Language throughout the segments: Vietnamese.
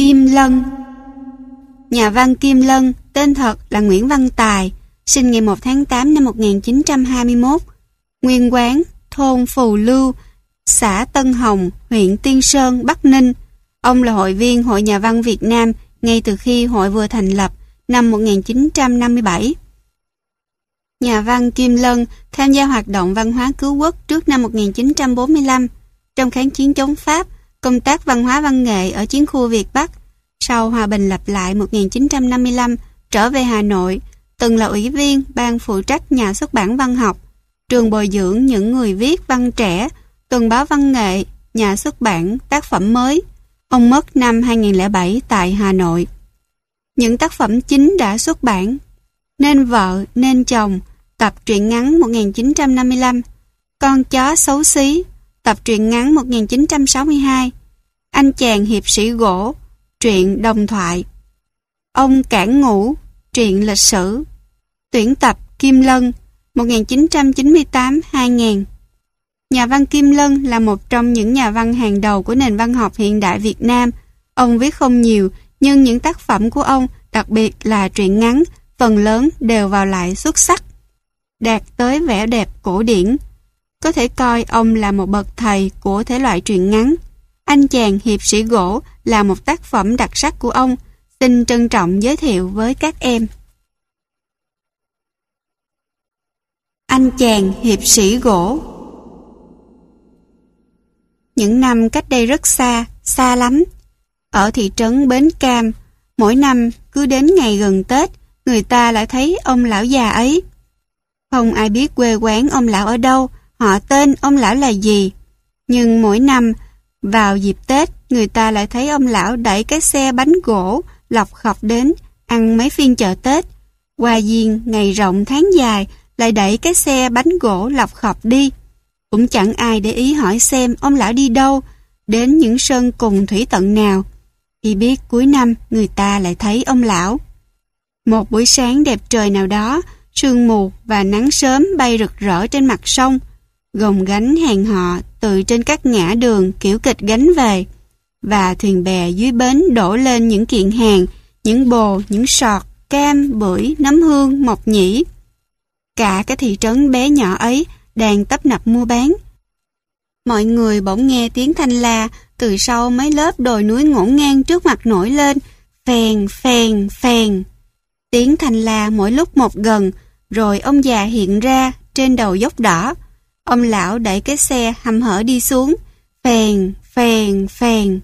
Kim Lân. Nhà văn Kim Lân, tên thật là Nguyễn Văn Tài, sinh ngày 1 tháng 8 năm 1921, nguyên quán thôn Phù Lưu, xã Tân Hồng, huyện Tiên Sơn, Bắc Ninh. Ông là hội viên Hội Nhà văn Việt Nam ngay từ khi hội vừa thành lập năm 1957. Nhà văn Kim Lân tham gia hoạt động văn hóa cứu quốc trước năm 1945 trong kháng chiến chống Pháp, công tác văn hóa văn nghệ ở chiến khu Việt Bắc. Sau hòa bình lập lại 1955, trở về Hà Nội, từng là ủy viên ban phụ trách nhà xuất bản văn học, trường bồi dưỡng những người viết văn trẻ, tuần báo văn nghệ, nhà xuất bản tác phẩm mới. Ông mất năm 2007 tại Hà Nội. Những tác phẩm chính đã xuất bản: Nên vợ, nên chồng, tập truyện ngắn 1955, Con chó xấu xí, tập truyện ngắn 1962, Anh chàng hiệp sĩ gỗ, truyện đồng thoại, Ông cảng ngủ, truyện lịch sử, Tuyển tập Kim Lân 1998-2000. Nhà văn Kim Lân là một trong những nhà văn hàng đầu của nền văn học hiện đại Việt Nam. Ông viết không nhiều, nhưng những tác phẩm của ông, đặc biệt là truyện ngắn, phần lớn đều vào lại xuất sắc, đạt tới vẻ đẹp cổ điển. Có thể coi ông là một bậc thầy của thể loại truyện ngắn. Anh chàng hiệp sĩ gỗ là một tác phẩm đặc sắc của ông, xin trân trọng giới thiệu với các em. Anh chàng hiệp sĩ gỗ. Những năm cách đây rất xa, xa lắm, ở thị trấn Bến Cam, mỗi năm cứ đến ngày gần Tết, người ta lại thấy ông lão già ấy. Không ai biết quê quán ông lão ở đâu, họ tên ông lão là gì. Nhưng mỗi năm, vào dịp Tết, người ta lại thấy ông lão đẩy cái xe bánh gỗ, lọc khọc đến, ăn mấy phiên chợ Tết. Qua diên, ngày rộng tháng dài, lại đẩy cái xe bánh gỗ lọc khọc đi. Cũng chẳng ai để ý hỏi xem ông lão đi đâu, đến những sơn cùng thủy tận nào. Khi biết cuối năm, người ta lại thấy ông lão. Một buổi sáng đẹp trời nào đó, sương mù và nắng sớm bay rực rỡ trên mặt sông, gồng gánh hàng họ từ trên các ngã đường kiểu kịch gánh về, và thuyền bè dưới bến đổ lên những kiện hàng, những bồ, những sọt, cam, bưởi, nấm hương, mộc nhĩ. Cả cái thị trấn bé nhỏ ấy đang tấp nập mua bán. Mọi người bỗng nghe tiếng thanh la từ sau mấy lớp đồi núi ngổn ngang trước mặt nổi lên, phèn, phèn, phèn. Tiếng thanh la mỗi lúc một gần, rồi ông già hiện ra trên đầu dốc đỏ. Ông lão đẩy cái xe hăm hở đi xuống, phèn, phèn, phèn.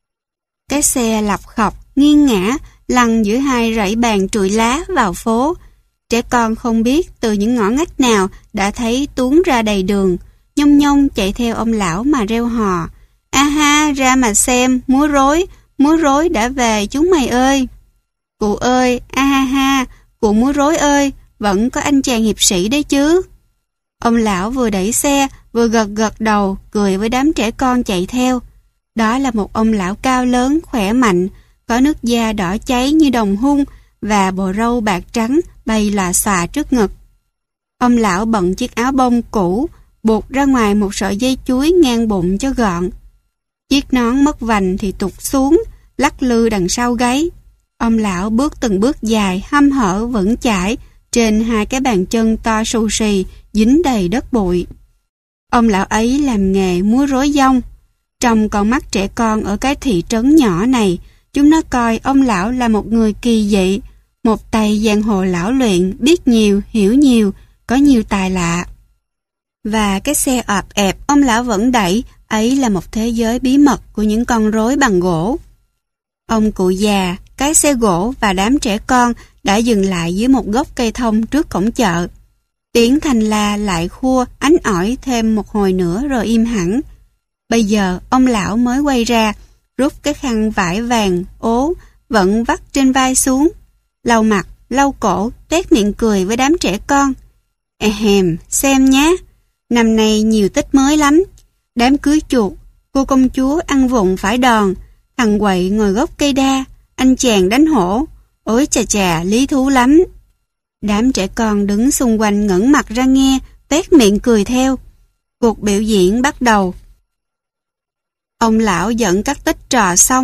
Cái xe lọc khọc, nghiêng ngã, lăn giữa hai rẫy bàn trụi lá vào phố. Trẻ con không biết từ những ngõ ngách nào đã thấy tuôn ra đầy đường, nhông nhông chạy theo ông lão mà reo hò. A ha, ra mà xem, múa rối đã về chúng mày ơi. Cụ ơi, a ha ha, cụ múa rối ơi, vẫn có anh chàng hiệp sĩ đấy chứ. Ông lão vừa đẩy xe, vừa gật gật đầu, cười với đám trẻ con chạy theo. Đó là một ông lão cao lớn, khỏe mạnh, có nước da đỏ cháy như đồng hung và bộ râu bạc trắng bay lòa xòa trước ngực. Ông lão bận chiếc áo bông cũ, buộc ra ngoài một sợi dây chuối ngang bụng cho gọn. Chiếc nón mất vành thì tụt xuống, lắc lư đằng sau gáy. Ông lão bước từng bước dài, hăm hở vững chãi trên hai cái bàn chân to xù xì, dính đầy đất bụi. Ông lão ấy làm nghề múa rối dong. Trong con mắt trẻ con ở cái thị trấn nhỏ này, chúng nó coi ông lão là một người kỳ dị, một tay giang hồ lão luyện, biết nhiều, hiểu nhiều, có nhiều tài lạ. Và cái xe ọp ẹp ông lão vẫn đẩy, ấy là một thế giới bí mật của những con rối bằng gỗ. Ông cụ già, cái xe gỗ và đám trẻ con đã dừng lại dưới một gốc cây thông trước cổng chợ. Tiếng thanh la lại khua ánh ỏi thêm một hồi nữa rồi im hẳn. Bây giờ ông lão mới quay ra, rút cái khăn vải vàng ố vẫn vắt trên vai xuống, lau mặt, lau cổ, tuét miệng cười với đám trẻ con. Xem nhé, năm nay nhiều tích mới lắm. Đám cưới chuột, cô công chúa ăn vụng phải đòn, thằng quậy ngồi gốc cây đa, anh chàng đánh hổ. Ôi chà chà, lý thú lắm. Đám trẻ con đứng xung quanh ngẩng mặt ra nghe, tuét miệng cười theo. Cuộc biểu diễn bắt đầu. Ông lão dẫn các tích trò xong,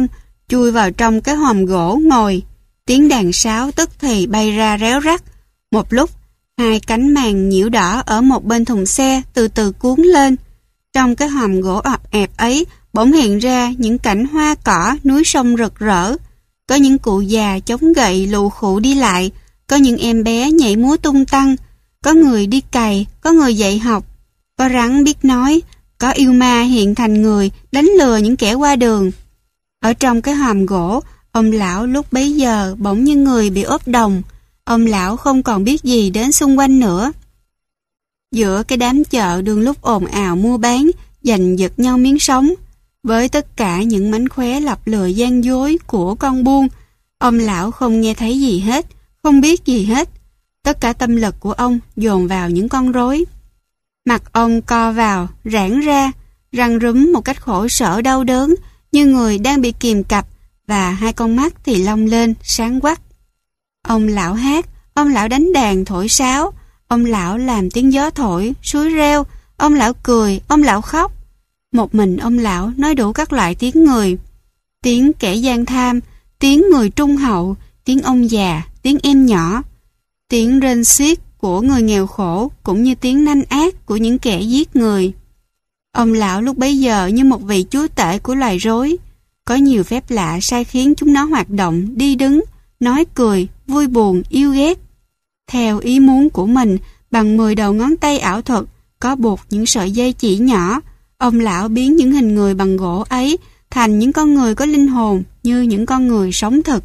chui vào trong cái hòm gỗ ngồi. Tiếng đàn sáo tức thì bay ra réo rắt. Một lúc, hai cánh màn nhiễu đỏ ở một bên thùng xe từ từ cuốn lên. Trong cái hòm gỗ ọp ẹp ấy bỗng hiện ra những cảnh hoa cỏ, núi sông rực rỡ. Có những cụ già chống gậy lù khụ đi lại, có những em bé nhảy múa tung tăng, có người đi cày, có người dạy học, có rắn biết nói, có yêu ma hiện thành người đánh lừa những kẻ qua đường. Ở trong cái hòm gỗ, ông lão lúc bấy giờ bỗng như người bị ốp đồng. Ông lão không còn biết gì đến xung quanh nữa. Giữa cái đám chợ đương lúc ồn ào mua bán, giành giật nhau miếng sống, với tất cả những mánh khóe lọc lừa gian dối của con buôn, ông lão không nghe thấy gì hết, không biết gì hết. Tất cả tâm lực của ông dồn vào những con rối. Mặt ông co vào, rãng ra, răng rúm một cách khổ sở đau đớn, như người đang bị kìm cặp, và hai con mắt thì long lên, sáng quắc. Ông lão hát, ông lão đánh đàn thổi sáo, ông lão làm tiếng gió thổi, suối reo, ông lão cười, ông lão khóc. Một mình ông lão nói đủ các loại tiếng người. Tiếng kẻ gian tham, tiếng người trung hậu, tiếng ông già, tiếng em nhỏ. Tiếng rên xiết của người nghèo khổ cũng như tiếng nanh ác của những kẻ giết người. Ông lão lúc bấy giờ như một vị chúa tể của loài rối. Có nhiều phép lạ sai khiến chúng nó hoạt động, đi đứng, nói cười, vui buồn, yêu ghét. Theo ý muốn của mình, bằng 10 đầu ngón tay ảo thuật, có buộc những sợi dây chỉ nhỏ, ông lão biến những hình người bằng gỗ ấy thành những con người có linh hồn như những con người sống thực.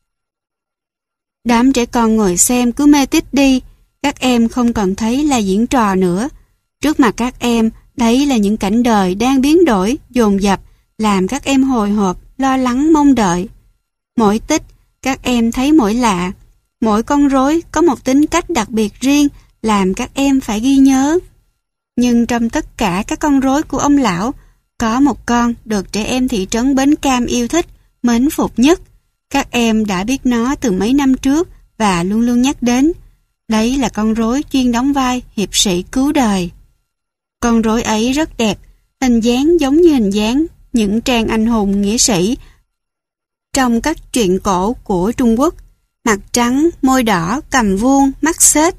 Đám trẻ con ngồi xem cứ mê tít đi, các em không còn thấy là diễn trò nữa. Trước mặt các em, đấy là những cảnh đời đang biến đổi, dồn dập, làm các em hồi hộp, lo lắng mong đợi. Mỗi tích, các em thấy mỗi lạ. Mỗi con rối có một tính cách đặc biệt riêng làm các em phải ghi nhớ. Nhưng trong tất cả các con rối của ông lão, có một con được trẻ em thị trấn Bến Cam yêu thích, mến phục nhất. Các em đã biết nó từ mấy năm trước và luôn luôn nhắc đến. Đấy là con rối chuyên đóng vai hiệp sĩ cứu đời. Con rối ấy rất đẹp, hình dáng giống như hình dáng những trang anh hùng nghĩa sĩ trong các truyện cổ của Trung Quốc. Mặt trắng, môi đỏ, cằm vuông, mắt xếch.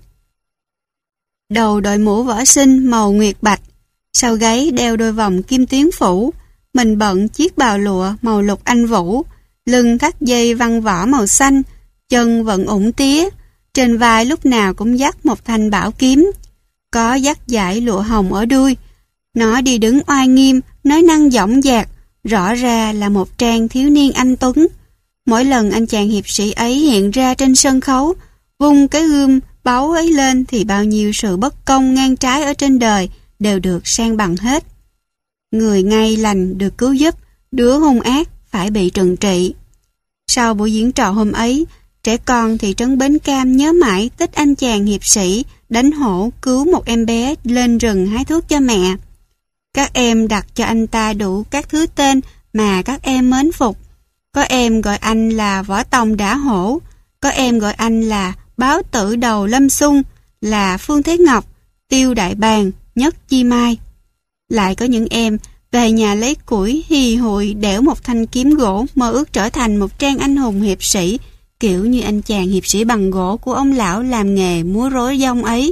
Đầu đội mũ võ sinh màu nguyệt bạch, sau gáy đeo đôi vòng kim tuyến phủ, mình bận chiếc bào lụa màu lục anh vũ, lưng thắt dây văn võ màu xanh, chân vận ủng tía, trên vai lúc nào cũng dắt một thanh bảo kiếm, có dắt dải lụa hồng ở đuôi. Nó đi đứng oai nghiêm, nói năng dõng dạc, rõ ra là một trang thiếu niên anh tuấn. Mỗi lần anh chàng hiệp sĩ ấy hiện ra trên sân khấu, vung cái gươm báu ấy lên thì bao nhiêu sự bất công ngang trái ở trên đời đều được san bằng hết. Người ngay lành được cứu giúp, đứa hung ác phải bị trừng trị. Sau buổi diễn trò hôm ấy, trẻ con thị trấn Bến Cam nhớ mãi tích anh chàng hiệp sĩ đánh hổ cứu một em bé lên rừng hái thuốc cho mẹ. Các em đặt cho anh ta đủ các thứ tên mà các em mến phục. Có em gọi anh là Võ Tòng Đả Hổ, có em gọi anh là Báo Tử Đầu Lâm Xung, là Phương Thế Ngọc, Tiêu Đại Bàng, Nhất Chi Mai. Lại có những em về nhà lấy củi hì hụi đẽo một thanh kiếm gỗ, mơ ước trở thành một trang anh hùng hiệp sĩ, kiểu như anh chàng hiệp sĩ bằng gỗ của ông lão làm nghề múa rối dông ấy.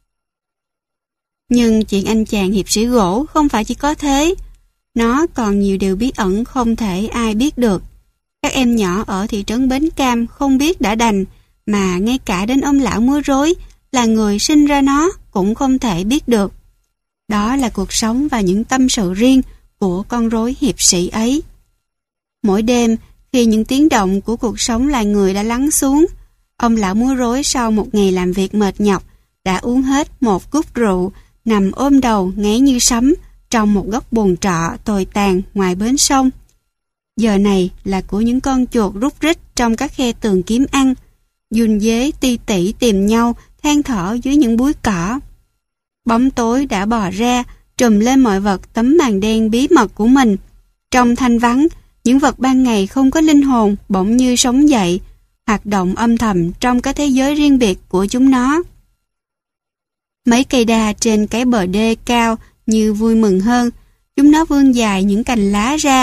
Nhưng chuyện anh chàng hiệp sĩ gỗ không phải chỉ có thế. Nó còn nhiều điều bí ẩn không thể ai biết được. Các em nhỏ ở thị trấn Bến Cam không biết đã đành, mà ngay cả đến ông lão múa rối là người sinh ra nó cũng không thể biết được. Đó là cuộc sống và những tâm sự riêng của con rối hiệp sĩ ấy. Mỗi đêm, khi những tiếng động của cuộc sống loài người đã lắng xuống, ông lão múa rối sau một ngày làm việc mệt nhọc đã uống hết một cúp rượu, nằm ôm đầu ngáy như sấm trong một góc buồng trọ tồi tàn ngoài bến sông. Giờ này là của những con chuột rút rít trong các khe tường kiếm ăn, giun dế ti tỉ tìm nhau than thở dưới những búi cỏ. Bóng tối đã bò ra, trùm lên mọi vật tấm màn đen bí mật của mình. Trong thanh vắng, những vật ban ngày không có linh hồn bỗng như sống dậy, hoạt động âm thầm trong cái thế giới riêng biệt của chúng nó. Mấy cây đa trên cái bờ đê cao như vui mừng hơn. Chúng nó vươn dài những cành lá ra,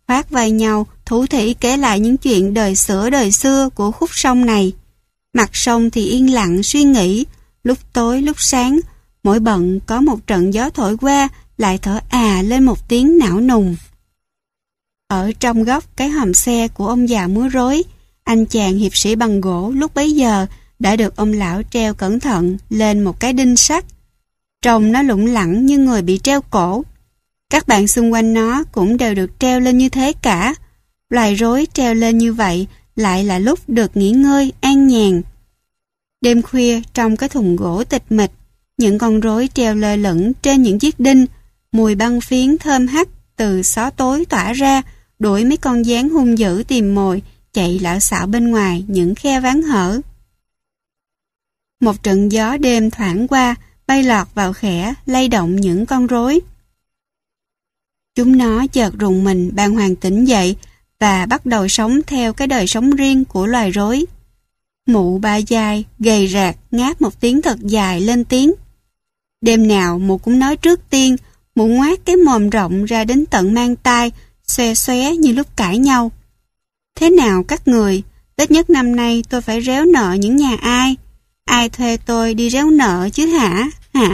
khoác vai nhau, thủ thỉ kể lại những chuyện đời xưa của khúc sông này. Mặt sông thì yên lặng suy nghĩ, lúc tối lúc sáng, mỗi bận có một trận gió thổi qua lại thở lên một tiếng não nùng. Ở trong góc cái hòm xe của ông già múa rối, anh chàng hiệp sĩ bằng gỗ lúc bấy giờ đã được ông lão treo cẩn thận lên một cái đinh sắt. Trông nó lủng lẳng như người bị treo cổ. Các bạn xung quanh nó cũng đều được treo lên như thế cả. Loài rối treo lên như vậy lại là lúc được nghỉ ngơi an nhàn. Đêm khuya trong cái thùng gỗ tịch mịch, những con rối treo lơ lửng trên những chiếc đinh, mùi băng phiến thơm hắc từ xó tối tỏa ra, đuổi mấy con gián hung dữ tìm mồi chạy lạo xạo bên ngoài những khe ván hở. Một trận gió đêm thoảng qua, bay lọt vào khẽ, lay động những con rối. Chúng nó chợt rùng mình bàng hoàng tỉnh dậy và bắt đầu sống theo cái đời sống riêng của loài rối. Mụ Ba Giai gầy rạc ngáp một tiếng thật dài lên tiếng. Đêm nào mụ cũng nói trước tiên, mụ ngoác cái mồm rộng ra đến tận mang tai, xoe xoé như lúc cãi nhau. Thế nào các người, ít nhất năm nay tôi phải réo nợ những nhà ai? Ai thuê tôi đi réo nợ chứ hả?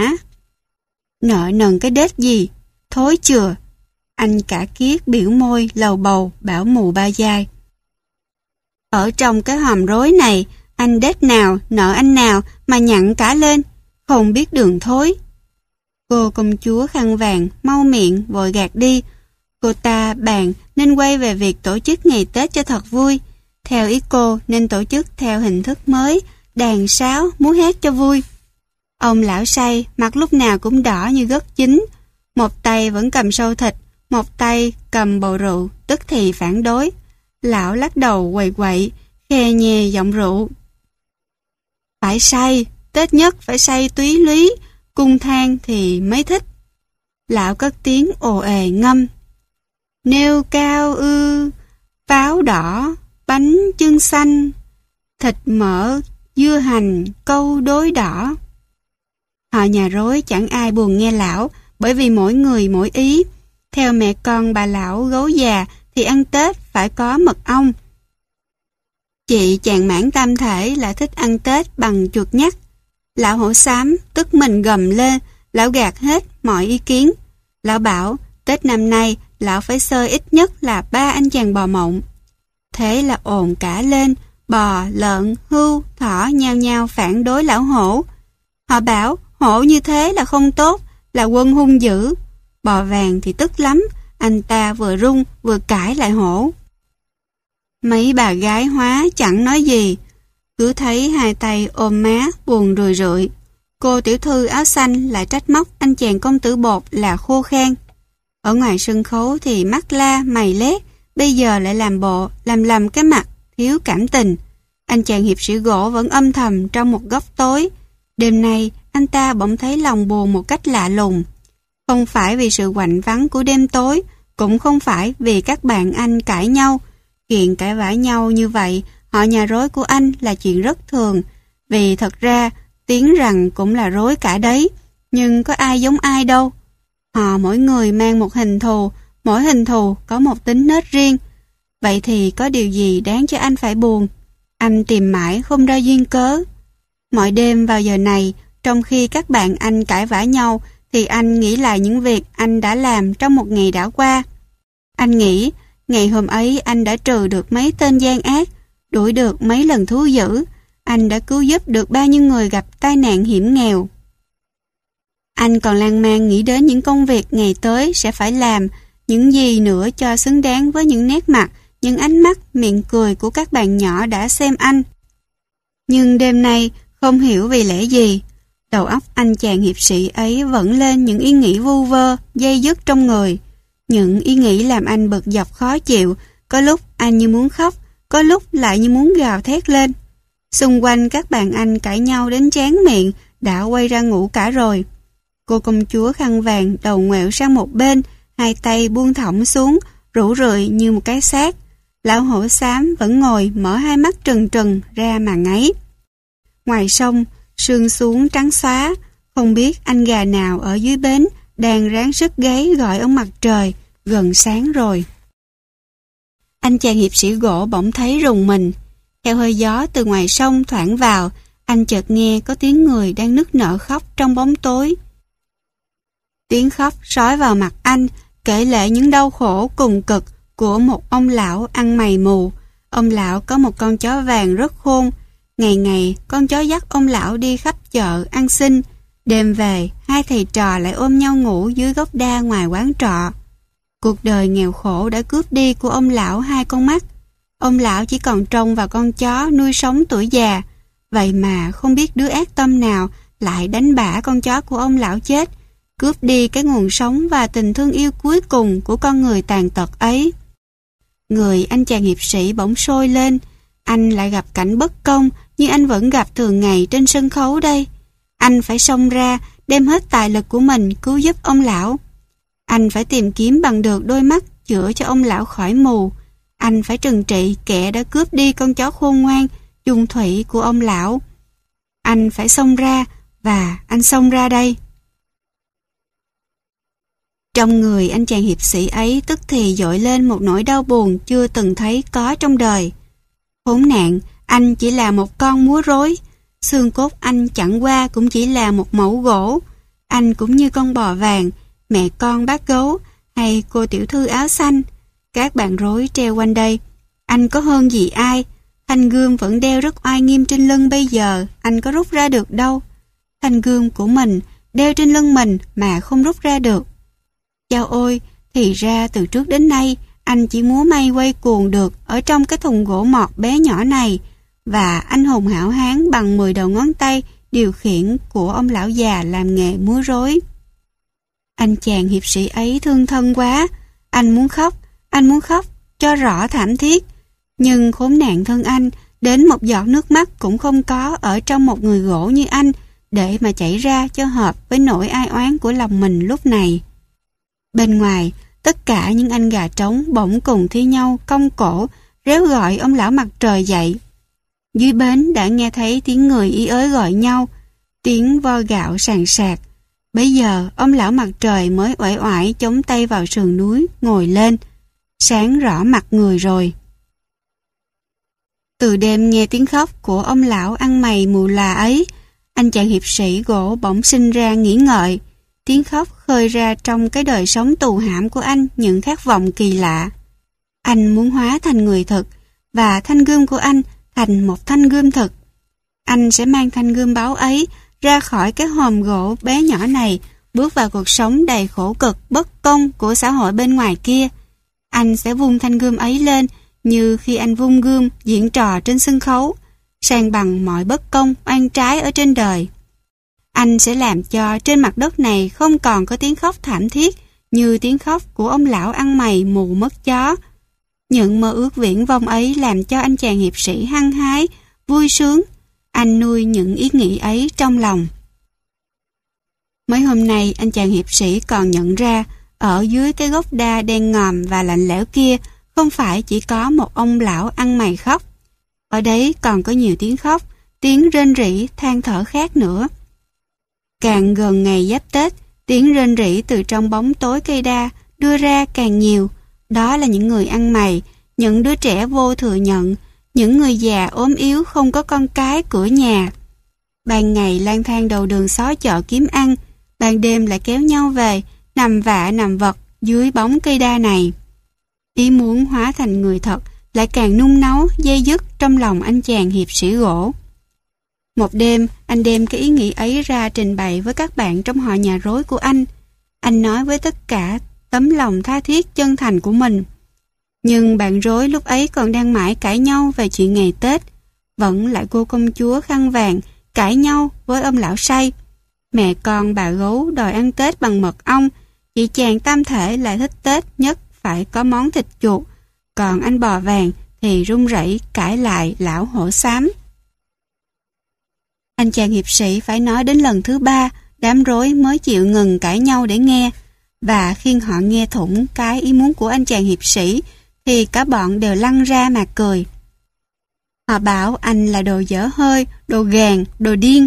Nợ nần cái đết gì? Thối chừa. Anh cả kiết biểu môi lầu bầu bảo mụ Ba Giai. Ở trong cái hòm rối này, anh đết nào, nợ anh nào mà nhặn cả lên, không biết đường thối. Cô công chúa khăn vàng mau miệng vội gạt đi. Cô ta bàn nên quay về việc tổ chức ngày Tết cho thật vui. Theo ý cô nên tổ chức theo hình thức mới, đàn sáo, múa hát cho vui. Ông lão say, mặt lúc nào cũng đỏ như gấc chín. Một tay vẫn cầm sâu thịt, một tay cầm bầu rượu, tức thì phản đối. Lão lắc đầu quậy quậy, khe nhè giọng rượu. Phải say, Tết nhất phải say túy lúy, cung than thì mới thích. Lão cất tiếng ồ ề ngâm. Nêu cao pháo đỏ, bánh chưng xanh, thịt mỡ, dưa hành, câu đối đỏ. Họ nhà rối chẳng ai buồn nghe lão, bởi vì mỗi người mỗi ý. Theo mẹ con bà lão gấu già thì ăn Tết phải có mật ong. Chị chàng mãn tam thể lại thích ăn Tết bằng chuột nhắt. Lão hổ xám tức mình gầm lên, lão gạt hết mọi ý kiến. Lão bảo Tết năm nay lão phải xơi ít nhất là 3 anh chàng bò mộng. Thế là ồn cả lên, bò, lợn, hươu, thỏ nhao nhao phản đối lão hổ. Họ bảo hổ như thế là không tốt, là quân hung dữ. Bò vàng thì tức lắm, anh ta vừa rung vừa cãi lại hổ. Mấy bà gái hóa chẳng nói gì, cứ thấy hai tay ôm má buồn rười rượi. Cô tiểu thư áo xanh lại trách móc anh chàng công tử bột là khô khan. Ở ngoài sân khấu thì mắt la mày lét, bây giờ lại làm bộ làm cái mặt thiếu cảm tình. Anh chàng hiệp sĩ gỗ vẫn âm thầm trong một góc tối. Đêm nay anh ta bỗng thấy lòng buồn một cách lạ lùng. Không phải vì sự quạnh vắng của đêm tối, cũng không phải vì các bạn anh cãi nhau. Chuyện cãi vã nhau như vậy, họ nhà rối của anh là chuyện rất thường. Vì thật ra, tiếng rằng cũng là rối cả đấy, nhưng có ai giống ai đâu. Họ mỗi người mang một hình thù, mỗi hình thù có một tính nết riêng. Vậy thì có điều gì đáng cho anh phải buồn? Anh tìm mãi không ra duyên cớ. Mọi đêm vào giờ này, trong khi các bạn anh cãi vã nhau, thì anh nghĩ lại những việc anh đã làm trong một ngày đã qua. Anh nghĩ, ngày hôm ấy anh đã trừ được mấy tên gian ác, đuổi được mấy lần thú dữ, anh đã cứu giúp được bao nhiêu người gặp tai nạn hiểm nghèo. Anh còn lan man nghĩ đến những công việc ngày tới sẽ phải làm, những gì nữa cho xứng đáng với những nét mặt, những ánh mắt, miệng cười của các bạn nhỏ đã xem anh. Nhưng đêm nay, không hiểu vì lẽ gì, đầu óc anh chàng hiệp sĩ ấy vẫn lên những ý nghĩ vu vơ, dây dứt trong người. Những ý nghĩ làm anh bực dọc khó chịu, có lúc anh như muốn khóc, có lúc lại như muốn gào thét lên. Xung quanh các bạn anh cãi nhau đến tráng miệng, đã quay ra ngủ cả rồi. Cô công chúa khăn vàng đầu ngoẹo sang một bên, hai tay buông thõng xuống, rũ rượi như một cái xác. Lão hổ xám vẫn ngồi mở hai mắt trừng trừng ra mà ngáy. Ngoài sông, sương xuống trắng xóa, không biết anh gà nào ở dưới bến đang ráng sức gáy gọi ông mặt trời, gần sáng rồi. Anh chàng hiệp sĩ gỗ bỗng thấy rùng mình. Theo hơi gió từ ngoài sông thoảng vào, anh chợt nghe có tiếng người đang nức nở khóc trong bóng tối. Tiếng khóc sói vào mặt anh, kể lể những đau khổ cùng cực của một ông lão ăn mày mù. Ông lão có một con chó vàng rất khôn. Ngày ngày, con chó dắt ông lão đi khắp chợ ăn xin. Đêm về, hai thầy trò lại ôm nhau ngủ dưới gốc đa ngoài quán trọ. Cuộc đời nghèo khổ đã cướp đi của ông lão hai con mắt. Ông lão chỉ còn trông vào con chó nuôi sống tuổi già. Vậy mà không biết đứa ác tâm nào lại đánh bả con chó của ông lão chết, cướp đi cái nguồn sống và tình thương yêu cuối cùng của con người tàn tật ấy. Người anh chàng hiệp sĩ bỗng sôi lên. Anh lại gặp cảnh bất công như anh vẫn gặp thường ngày trên sân khấu đây. Anh phải xông ra, đem hết tài lực của mình cứu giúp ông lão. Anh phải tìm kiếm bằng được đôi mắt chữa cho ông lão khỏi mù. Anh phải trừng trị kẻ đã cướp đi con chó khôn ngoan, chung thủy của ông lão. Anh phải xông ra, và anh xông ra đây. Trong người anh chàng hiệp sĩ ấy tức thì dội lên một nỗi đau buồn chưa từng thấy có trong đời. Khốn nạn, anh chỉ là một con múa rối. Xương cốt anh chẳng qua cũng chỉ là một mẩu gỗ. Anh cũng như con bò vàng, mẹ con bác gấu, hay cô tiểu thư áo xanh. Các bạn rối treo quanh đây. Anh có hơn gì ai? Thanh gươm vẫn đeo rất oai nghiêm trên lưng bây giờ, anh có rút ra được đâu. Thanh gươm của mình đeo trên lưng mình mà không rút ra được. Chao ôi, thì ra từ trước đến nay anh chỉ múa may quay cuồng được ở trong cái thùng gỗ mọt bé nhỏ này, và anh hùng hảo hán bằng 10 đầu ngón tay điều khiển của ông lão già làm nghề múa rối. Anh chàng hiệp sĩ ấy thương thân quá, anh muốn khóc cho rõ thảm thiết, nhưng khốn nạn thân anh, đến một giọt nước mắt cũng không có ở trong một người gỗ như anh để mà chảy ra cho hợp với nỗi ai oán của lòng mình lúc này. Bên ngoài, tất cả những anh gà trống bỗng cùng thi nhau cong cổ réo gọi ông lão mặt trời dậy. Dưới bến đã nghe thấy tiếng người ý ới gọi nhau, tiếng vo gạo sàn sạc. Bấy giờ ông lão mặt trời mới uể oải chống tay vào sườn núi ngồi lên, sáng rõ mặt người rồi. Từ đêm nghe tiếng khóc của ông lão ăn mày mù là ấy, anh chàng hiệp sĩ gỗ bỗng sinh ra nghĩ ngợi. Tiếng khóc khơi ra trong cái đời sống tù hãm của anh những khát vọng kỳ lạ. Anh muốn hóa thành người thực, và thanh gươm của anh thành một thanh gươm thực. Anh sẽ mang thanh gươm báu ấy ra khỏi cái hòm gỗ bé nhỏ này, bước vào cuộc sống đầy khổ cực, bất công của xã hội bên ngoài kia. Anh sẽ vung thanh gươm ấy lên như khi anh vung gươm diễn trò trên sân khấu, san bằng mọi bất công, oan trái ở trên đời. Anh sẽ làm cho trên mặt đất này không còn có tiếng khóc thảm thiết như tiếng khóc của ông lão ăn mày mù mất chó. Những mơ ước viển vông ấy làm cho anh chàng hiệp sĩ hăng hái, vui sướng. Anh nuôi những ý nghĩ ấy trong lòng. Mấy hôm nay anh chàng hiệp sĩ còn nhận ra ở dưới cái gốc đa đen ngòm và lạnh lẽo kia không phải chỉ có một ông lão ăn mày khóc. Ở đấy còn có nhiều tiếng khóc, tiếng rên rỉ, than thở khác nữa. Càng gần ngày Giáp Tết, tiếng rên rỉ từ trong bóng tối cây đa đưa ra càng nhiều. Đó là những người ăn mày, những đứa trẻ vô thừa nhận, những người già ốm yếu không có con cái cửa nhà. Ban ngày lang thang đầu đường xó chợ kiếm ăn, ban đêm lại kéo nhau về, nằm vạ nằm vật dưới bóng cây đa này. Ý muốn hóa thành người thật lại càng nung nấu, dây dứt trong lòng anh chàng hiệp sĩ gỗ. Một đêm, anh đem cái ý nghĩ ấy ra trình bày với các bạn trong họ nhà rối của anh. Anh nói với tất cả tấm lòng tha thiết chân thành của mình. Nhưng bạn rối lúc ấy còn đang mãi cãi nhau về chuyện ngày Tết. Vẫn lại cô công chúa khăn vàng cãi nhau với ông lão say. Mẹ con bà gấu đòi ăn Tết bằng mật ong. Chị chàng tam thể lại thích Tết nhất phải có món thịt chuột. Còn anh bò vàng thì run rẩy cãi lại lão hổ xám. Anh chàng hiệp sĩ phải nói đến lần thứ 3, đám rối mới chịu ngừng cãi nhau để nghe. Và khi họ nghe thủng cái ý muốn của anh chàng hiệp sĩ, thì cả bọn đều lăn ra mà cười. Họ bảo anh là đồ dở hơi, đồ gàn, đồ điên.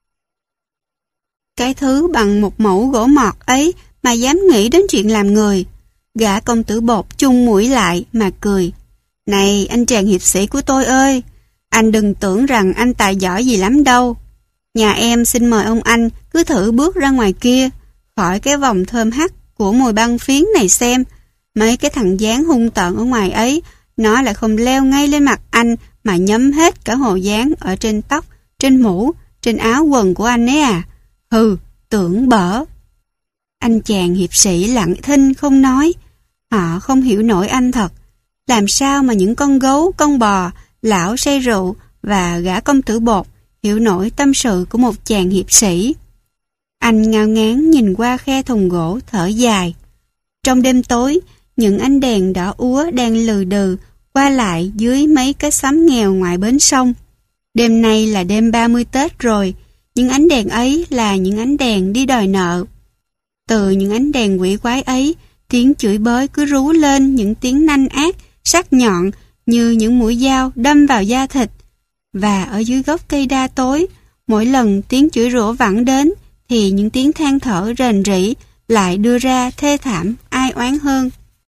Cái thứ bằng một mẩu gỗ mọt ấy mà dám nghĩ đến chuyện làm người. Gã công tử bột chung mũi lại mà cười. Này anh chàng hiệp sĩ của tôi ơi, anh đừng tưởng rằng anh tài giỏi gì lắm đâu. Nhà em xin mời ông anh cứ thử bước ra ngoài kia, khỏi cái vòng thơm hắc của mùi băng phiến này xem. Mấy cái thằng dáng hung tợn ở ngoài ấy, nó lại không leo ngay lên mặt anh mà nhấm hết cả hồ dáng ở trên tóc, trên mũ, trên áo quần của anh ấy à. Hừ, tưởng bở. Anh chàng hiệp sĩ lặng thinh không nói. Họ không hiểu nổi anh thật. Làm sao mà những con gấu, con bò, lão say rượu và gã công tử bột hiểu nổi tâm sự của một chàng hiệp sĩ. Anh ngao ngán nhìn qua khe thùng gỗ thở dài. Trong đêm tối, những ánh đèn đỏ úa đang lừ đừ qua lại dưới mấy cái xóm nghèo ngoài bến sông. Đêm nay là đêm 30 Tết rồi, những ánh đèn ấy là những ánh đèn đi đòi nợ. Từ những ánh đèn quỷ quái ấy, tiếng chửi bới cứ rú lên những tiếng nanh ác, sắc nhọn như những mũi dao đâm vào da thịt. Và ở dưới gốc cây đa tối, mỗi lần tiếng chửi rủa vẳng đến, thì những tiếng than thở rền rĩ lại đưa ra thê thảm ai oán hơn.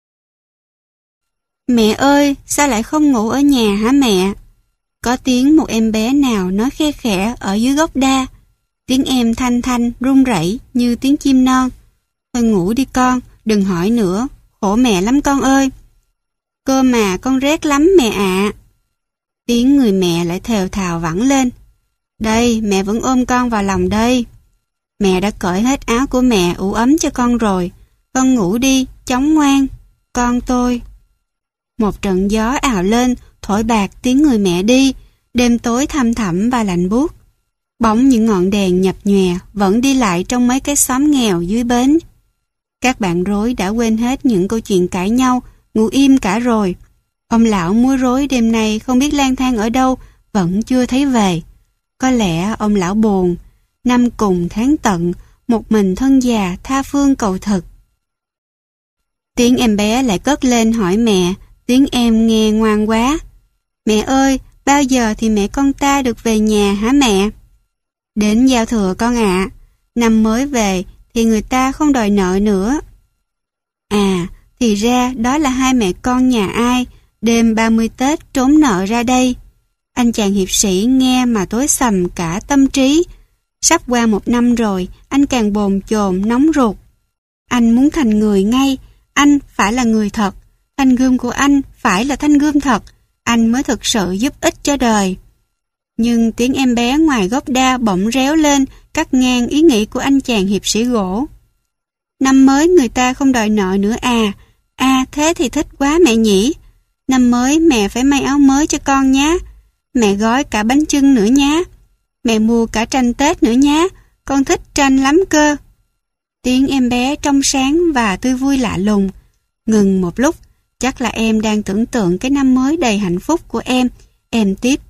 Mẹ ơi, sao lại không ngủ ở nhà hả mẹ? Có tiếng một em bé nào nói khe khẽ ở dưới gốc đa. Tiếng em thanh thanh, run rẩy như tiếng chim non. Thôi ngủ đi con, đừng hỏi nữa, khổ mẹ lắm con ơi. Cơ mà con rét lắm mẹ ạ. Tiếng người mẹ lại thều thào vẳng lên. Đây, mẹ vẫn ôm con vào lòng đây. Mẹ đã cởi hết áo của mẹ ủ ấm cho con rồi. Con ngủ đi, chóng ngoan, con tôi. Một trận gió ào lên, thổi bạc tiếng người mẹ đi. Đêm tối thăm thẳm và lạnh buốt. Bỗng những ngọn đèn nhập nhòe vẫn đi lại trong mấy cái xóm nghèo dưới bến. Các bạn rối đã quên hết những câu chuyện cãi nhau, ngủ im cả rồi. Ông lão múa rối đêm nay không biết lang thang ở đâu, vẫn chưa thấy về. Có lẽ ông lão buồn, năm cùng tháng tận, một mình thân già tha phương cầu thực. Tiếng em bé lại cất lên hỏi mẹ, tiếng em nghe ngoan quá. Mẹ ơi, bao giờ thì mẹ con ta được về nhà hả mẹ? Đến giao thừa con ạ. Năm mới về thì người ta không đòi nợ nữa. À, thì ra đó là hai mẹ con nhà ai đêm 30 Tết trốn nợ ra đây. Anh chàng hiệp sĩ nghe mà tối sầm cả tâm trí. Sắp qua một năm rồi, anh càng bồn chồn nóng ruột. Anh muốn thành người ngay, anh phải là người thật. Thanh gươm của anh phải là thanh gươm thật, anh mới thực sự giúp ích cho đời. Nhưng tiếng em bé ngoài gốc đa bỗng réo lên, cắt ngang ý nghĩ của anh chàng hiệp sĩ gỗ. Năm mới người ta không đòi nợ nữa à? À, thế thì thích quá mẹ nhỉ. Năm mới mẹ phải may áo mới cho con nhé. Mẹ gói cả bánh chưng nữa nhé. Mẹ mua cả tranh Tết nữa nhé. Con thích tranh lắm cơ. Tiếng em bé trong sáng và tươi vui lạ lùng. Ngừng một lúc, chắc là em đang tưởng tượng cái năm mới đầy hạnh phúc của em. Em tiếp.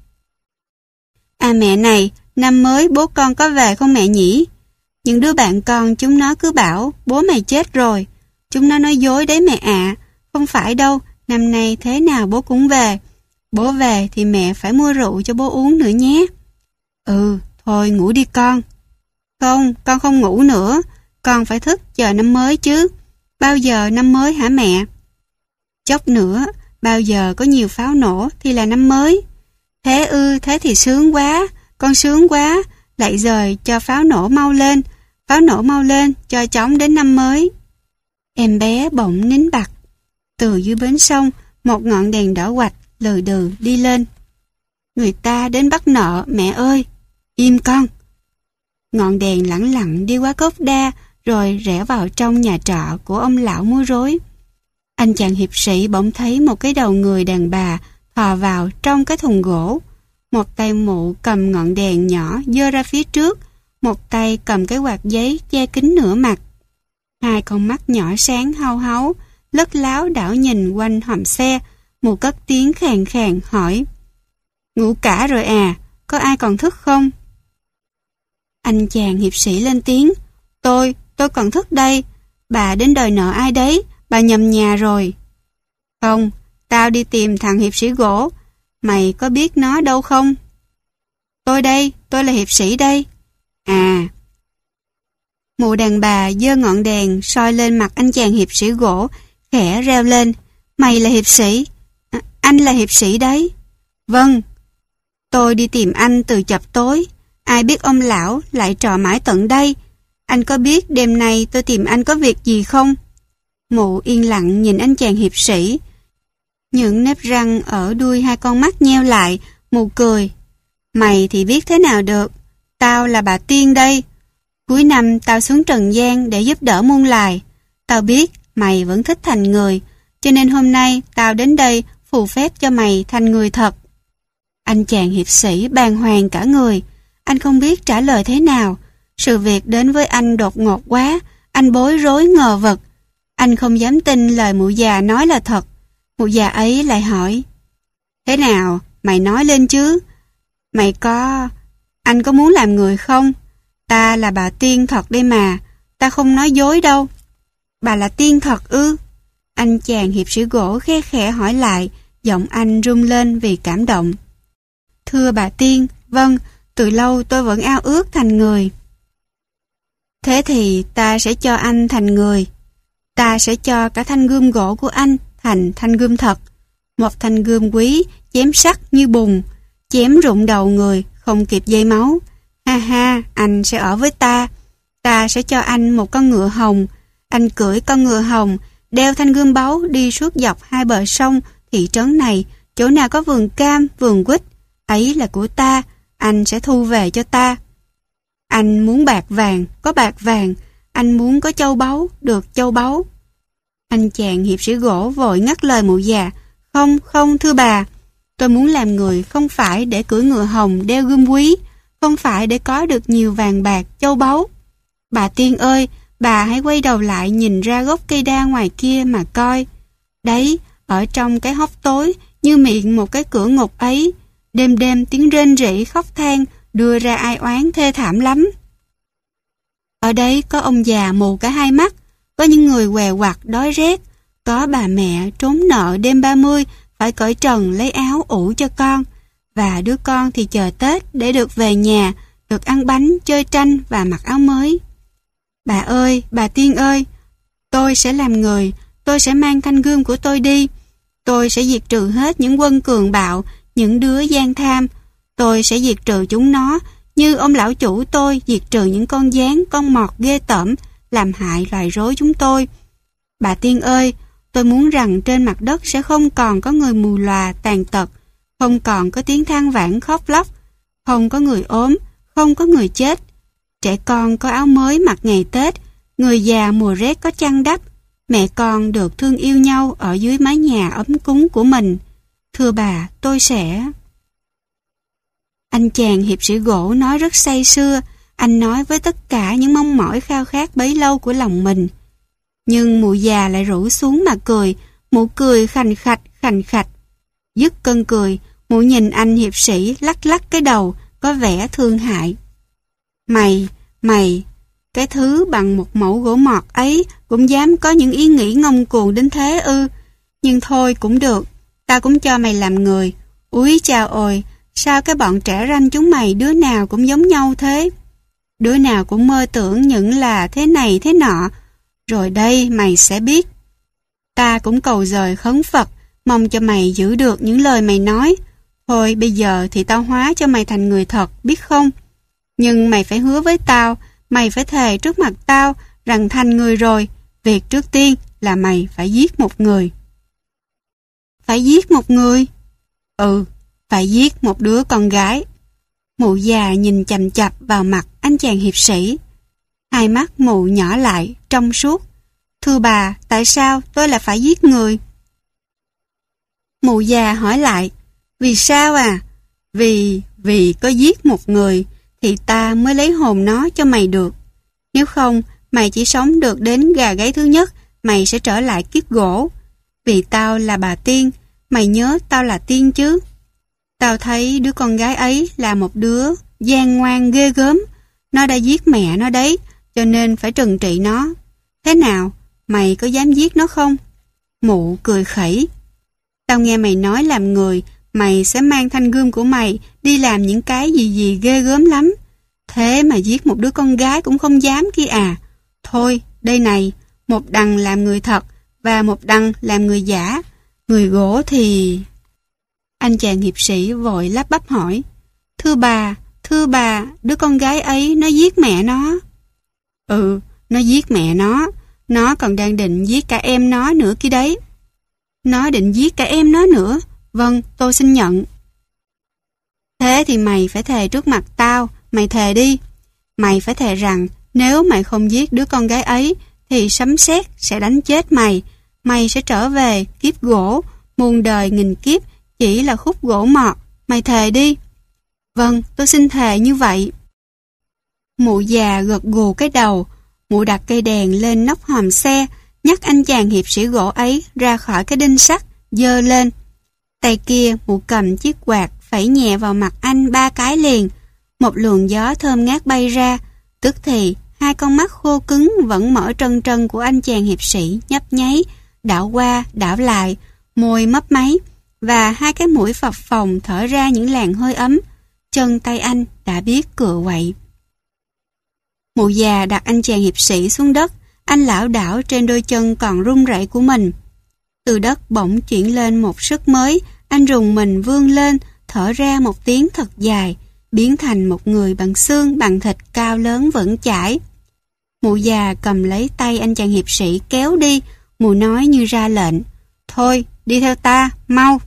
À mẹ này, năm mới bố con có về không mẹ nhỉ? Những đứa bạn con chúng nó cứ bảo bố mày chết rồi. Chúng nó nói dối đấy mẹ ạ. Không phải đâu, năm nay thế nào bố cũng về. Bố về thì mẹ phải mua rượu cho bố uống nữa nhé. Ừ, thôi ngủ đi con. Không, con không ngủ nữa. Con phải thức chờ năm mới chứ. Bao giờ năm mới hả mẹ? Chốc nữa, bao giờ có nhiều pháo nổ thì là năm mới. Thế ư, thế thì sướng quá. Con sướng quá. Lại rời cho pháo nổ mau lên. Pháo nổ mau lên cho chóng đến năm mới. Em bé bỗng nín bặt. Từ dưới bến sông, một ngọn đèn đỏ quạch lừ đừ đi lên. Người ta đến bắt nợ mẹ ơi. Im con. Ngọn đèn lẳng lặng đi qua gốc đa rồi rẽ vào trong nhà trọ của ông lão múa rối. Anh chàng hiệp sĩ bỗng thấy một cái đầu người đàn bà thò vào trong cái thùng gỗ. Một tay mụ cầm ngọn đèn nhỏ giơ ra phía trước, một tay cầm cái quạt giấy che kín nửa mặt. Hai con mắt nhỏ sáng hau háu, lất láo đảo nhìn quanh hòm xe, mụ cất tiếng khàn khàn hỏi. Ngủ cả rồi à, có ai còn thức không? Anh chàng hiệp sĩ lên tiếng. Tôi còn thức đây. Bà đến đòi nợ ai đấy, bà nhầm nhà rồi. Không, tao đi tìm thằng hiệp sĩ gỗ. Mày có biết nó đâu không? Tôi đây, tôi là hiệp sĩ đây. À. Mụ đàn bà giơ ngọn đèn soi lên mặt anh chàng hiệp sĩ gỗ, khẽ reo lên. Mày là hiệp sĩ? anh là hiệp sĩ đấy. Vâng. Tôi đi tìm anh từ chập tối. Ai biết ông lão lại trọ mãi tận đây. Anh có biết đêm nay tôi tìm anh có việc gì không? Mụ yên lặng nhìn anh chàng hiệp sĩ. Những nếp răng ở đuôi hai con mắt nheo lại, mụ cười. Mày thì biết thế nào được. Tao là bà Tiên đây. Cuối năm tao xuống trần gian để giúp đỡ muôn loài. Tao biết mày vẫn thích thành người, cho nên hôm nay tao đến đây phù phép cho mày thành người thật. Anh chàng hiệp sĩ bàng hoàng cả người. Anh không biết trả lời thế nào. Sự việc đến với anh đột ngột quá. Anh bối rối ngờ vực. Anh không dám tin lời mụ già nói là thật. Mụ già ấy lại hỏi. Thế nào? Mày nói lên chứ. Anh có muốn làm người không? Ta là bà Tiên thật đây mà. Ta không nói dối đâu. Bà là Tiên thật ư? Anh chàng hiệp sĩ gỗ khe khẽ hỏi lại. Giọng anh rung lên vì cảm động. Thưa bà Tiên, vâng, từ lâu tôi vẫn ao ước thành người. Thế thì ta sẽ cho anh thành người. Ta sẽ cho cả thanh gươm gỗ của anh thành thanh gươm thật. Một thanh gươm quý, chém sắc như bùn, chém rụng đầu người, không kịp dây máu. Ha ha, anh sẽ ở với ta. Ta sẽ cho anh một con ngựa hồng. Anh cưỡi con ngựa hồng, đeo thanh gươm báu đi suốt dọc hai bờ sông thị trấn này. Chỗ nào có vườn cam, vườn quýt, ấy là của ta. Anh sẽ thu về cho ta. Anh muốn bạc vàng, có bạc vàng. Anh muốn có châu báu, được châu báu. Anh chàng hiệp sĩ gỗ vội ngắt lời mụ già. Không, không thưa bà. Tôi muốn làm người không phải để cưỡi ngựa hồng đeo gươm quý, không phải để có được nhiều vàng bạc, châu báu. Bà Tiên ơi, bà hãy quay đầu lại nhìn ra gốc cây đa ngoài kia mà coi. Đấy, ở trong cái hốc tối, như miệng một cái cửa ngục ấy, đêm đêm tiếng rên rỉ khóc than đưa ra ai oán thê thảm lắm. Ở đấy có ông già mù cả hai mắt, có những người què quặt đói rét, có bà mẹ trốn nợ đêm 30 phải cởi trần lấy áo ủ cho con, và đứa con thì chờ Tết để được về nhà, được ăn bánh, chơi tranh và mặc áo mới. Bà ơi, bà Tiên ơi, tôi sẽ làm người, tôi sẽ mang thanh gươm của tôi đi. Tôi sẽ diệt trừ hết những quân cường bạo, những đứa gian tham. Tôi sẽ diệt trừ chúng nó, như ông lão chủ tôi diệt trừ những con gián, con mọt ghê tởm, làm hại loài rối chúng tôi. Bà Tiên ơi, tôi muốn rằng trên mặt đất sẽ không còn có người mù lòa, tàn tật, không còn có tiếng than vãn khóc lóc, không có người ốm, không có người chết. Trẻ con có áo mới mặc ngày Tết, người già mùa rét có chăn đắp, mẹ con được thương yêu nhau ở dưới mái nhà ấm cúng của mình. Thưa bà, tôi sẽ... Anh chàng hiệp sĩ gỗ nói rất say sưa, anh nói với tất cả những mong mỏi khao khát bấy lâu của lòng mình. Nhưng mụ già lại rủ xuống mà cười, mụ cười khành khạch. Dứt cơn cười, mụ nhìn anh hiệp sĩ lắc lắc cái đầu, có vẻ thương hại. Mày, cái thứ bằng một mẫu gỗ mọt ấy cũng dám có những ý nghĩ ngông cuồng đến thế ư? Nhưng thôi cũng được, tao cũng cho mày làm người. Úi chao ôi, sao cái bọn trẻ ranh chúng mày đứa nào cũng giống nhau thế? Đứa nào cũng mơ tưởng những là thế này thế nọ. Rồi đây mày sẽ biết. Ta cũng cầu dời khấn Phật, mong cho mày giữ được những lời mày nói. Thôi bây giờ thì tao hóa cho mày thành người thật, biết không? Nhưng mày phải hứa với tao, mày phải thề trước mặt tao rằng thành người rồi, việc trước tiên là mày phải giết một người. Phải giết một người? Ừ, phải giết một đứa con gái. Mụ già nhìn chằm chằm vào mặt anh chàng hiệp sĩ. Hai mắt mụ nhỏ lại, trong suốt. Thưa bà, tại sao tôi lại phải giết người? Mụ già hỏi lại. Vì sao à? Vì có giết một người thì ta mới lấy hồn nó cho mày được. Nếu không, mày chỉ sống được đến gà gáy thứ nhất, mày sẽ trở lại kiếp gỗ. Vì tao là bà Tiên, mày nhớ tao là Tiên chứ. Tao thấy đứa con gái ấy là một đứa gian ngoan ghê gớm. Nó đã giết mẹ nó đấy, cho nên phải trừng trị nó. Thế nào, mày có dám giết nó không? Mụ cười khẩy. Tao nghe mày nói làm người, mày sẽ mang thanh gươm của mày đi làm những cái gì ghê gớm lắm. Thế mà giết một đứa con gái cũng không dám kia à? Thôi, đây này, một đằng làm người thật và một đằng làm người giả. Người gỗ thì... Anh chàng hiệp sĩ vội lắp bắp hỏi, thưa bà, đứa con gái ấy nó giết mẹ nó. Ừ, nó giết mẹ nó còn đang định giết cả em nó nữa kia đấy. Nó định giết cả em nó nữa, vâng, tôi xin nhận. Thế thì mày phải thề trước mặt tao, mày thề đi. Mày phải thề rằng nếu mày không giết đứa con gái ấy thì sấm sét sẽ đánh chết mày. Mày sẽ trở về kiếp gỗ, muôn đời nghìn kiếp chỉ là khúc gỗ mọt. Mày thề đi. Vâng, tôi xin thề như vậy. Mụ già gật gù cái đầu. Mụ đặt cây đèn lên nóc hòm xe, nhắc anh chàng hiệp sĩ gỗ ấy ra khỏi cái đinh sắt, giơ lên. Tay kia mụ cầm chiếc quạt phẩy nhẹ vào mặt anh 3 cái liền. Một luồng gió thơm ngát bay ra, tức thì hai con mắt khô cứng vẫn mở trân trân của anh chàng hiệp sĩ nhấp nháy, đảo qua đảo lại, môi mấp máy, và hai cái mũi phập phồng thở ra những làn hơi ấm. Chân tay anh đã biết cựa quậy. Mụ già đặt anh chàng hiệp sĩ xuống đất, anh lảo đảo trên đôi chân còn run rẩy của mình. Từ đất bỗng chuyển lên một sức mới, anh rùng mình vươn lên, thở ra một tiếng thật dài, biến thành một người bằng xương bằng thịt cao lớn vững chãi. Mụ già cầm lấy tay anh chàng hiệp sĩ kéo đi, mụ nói như ra lệnh, thôi đi theo ta, mau.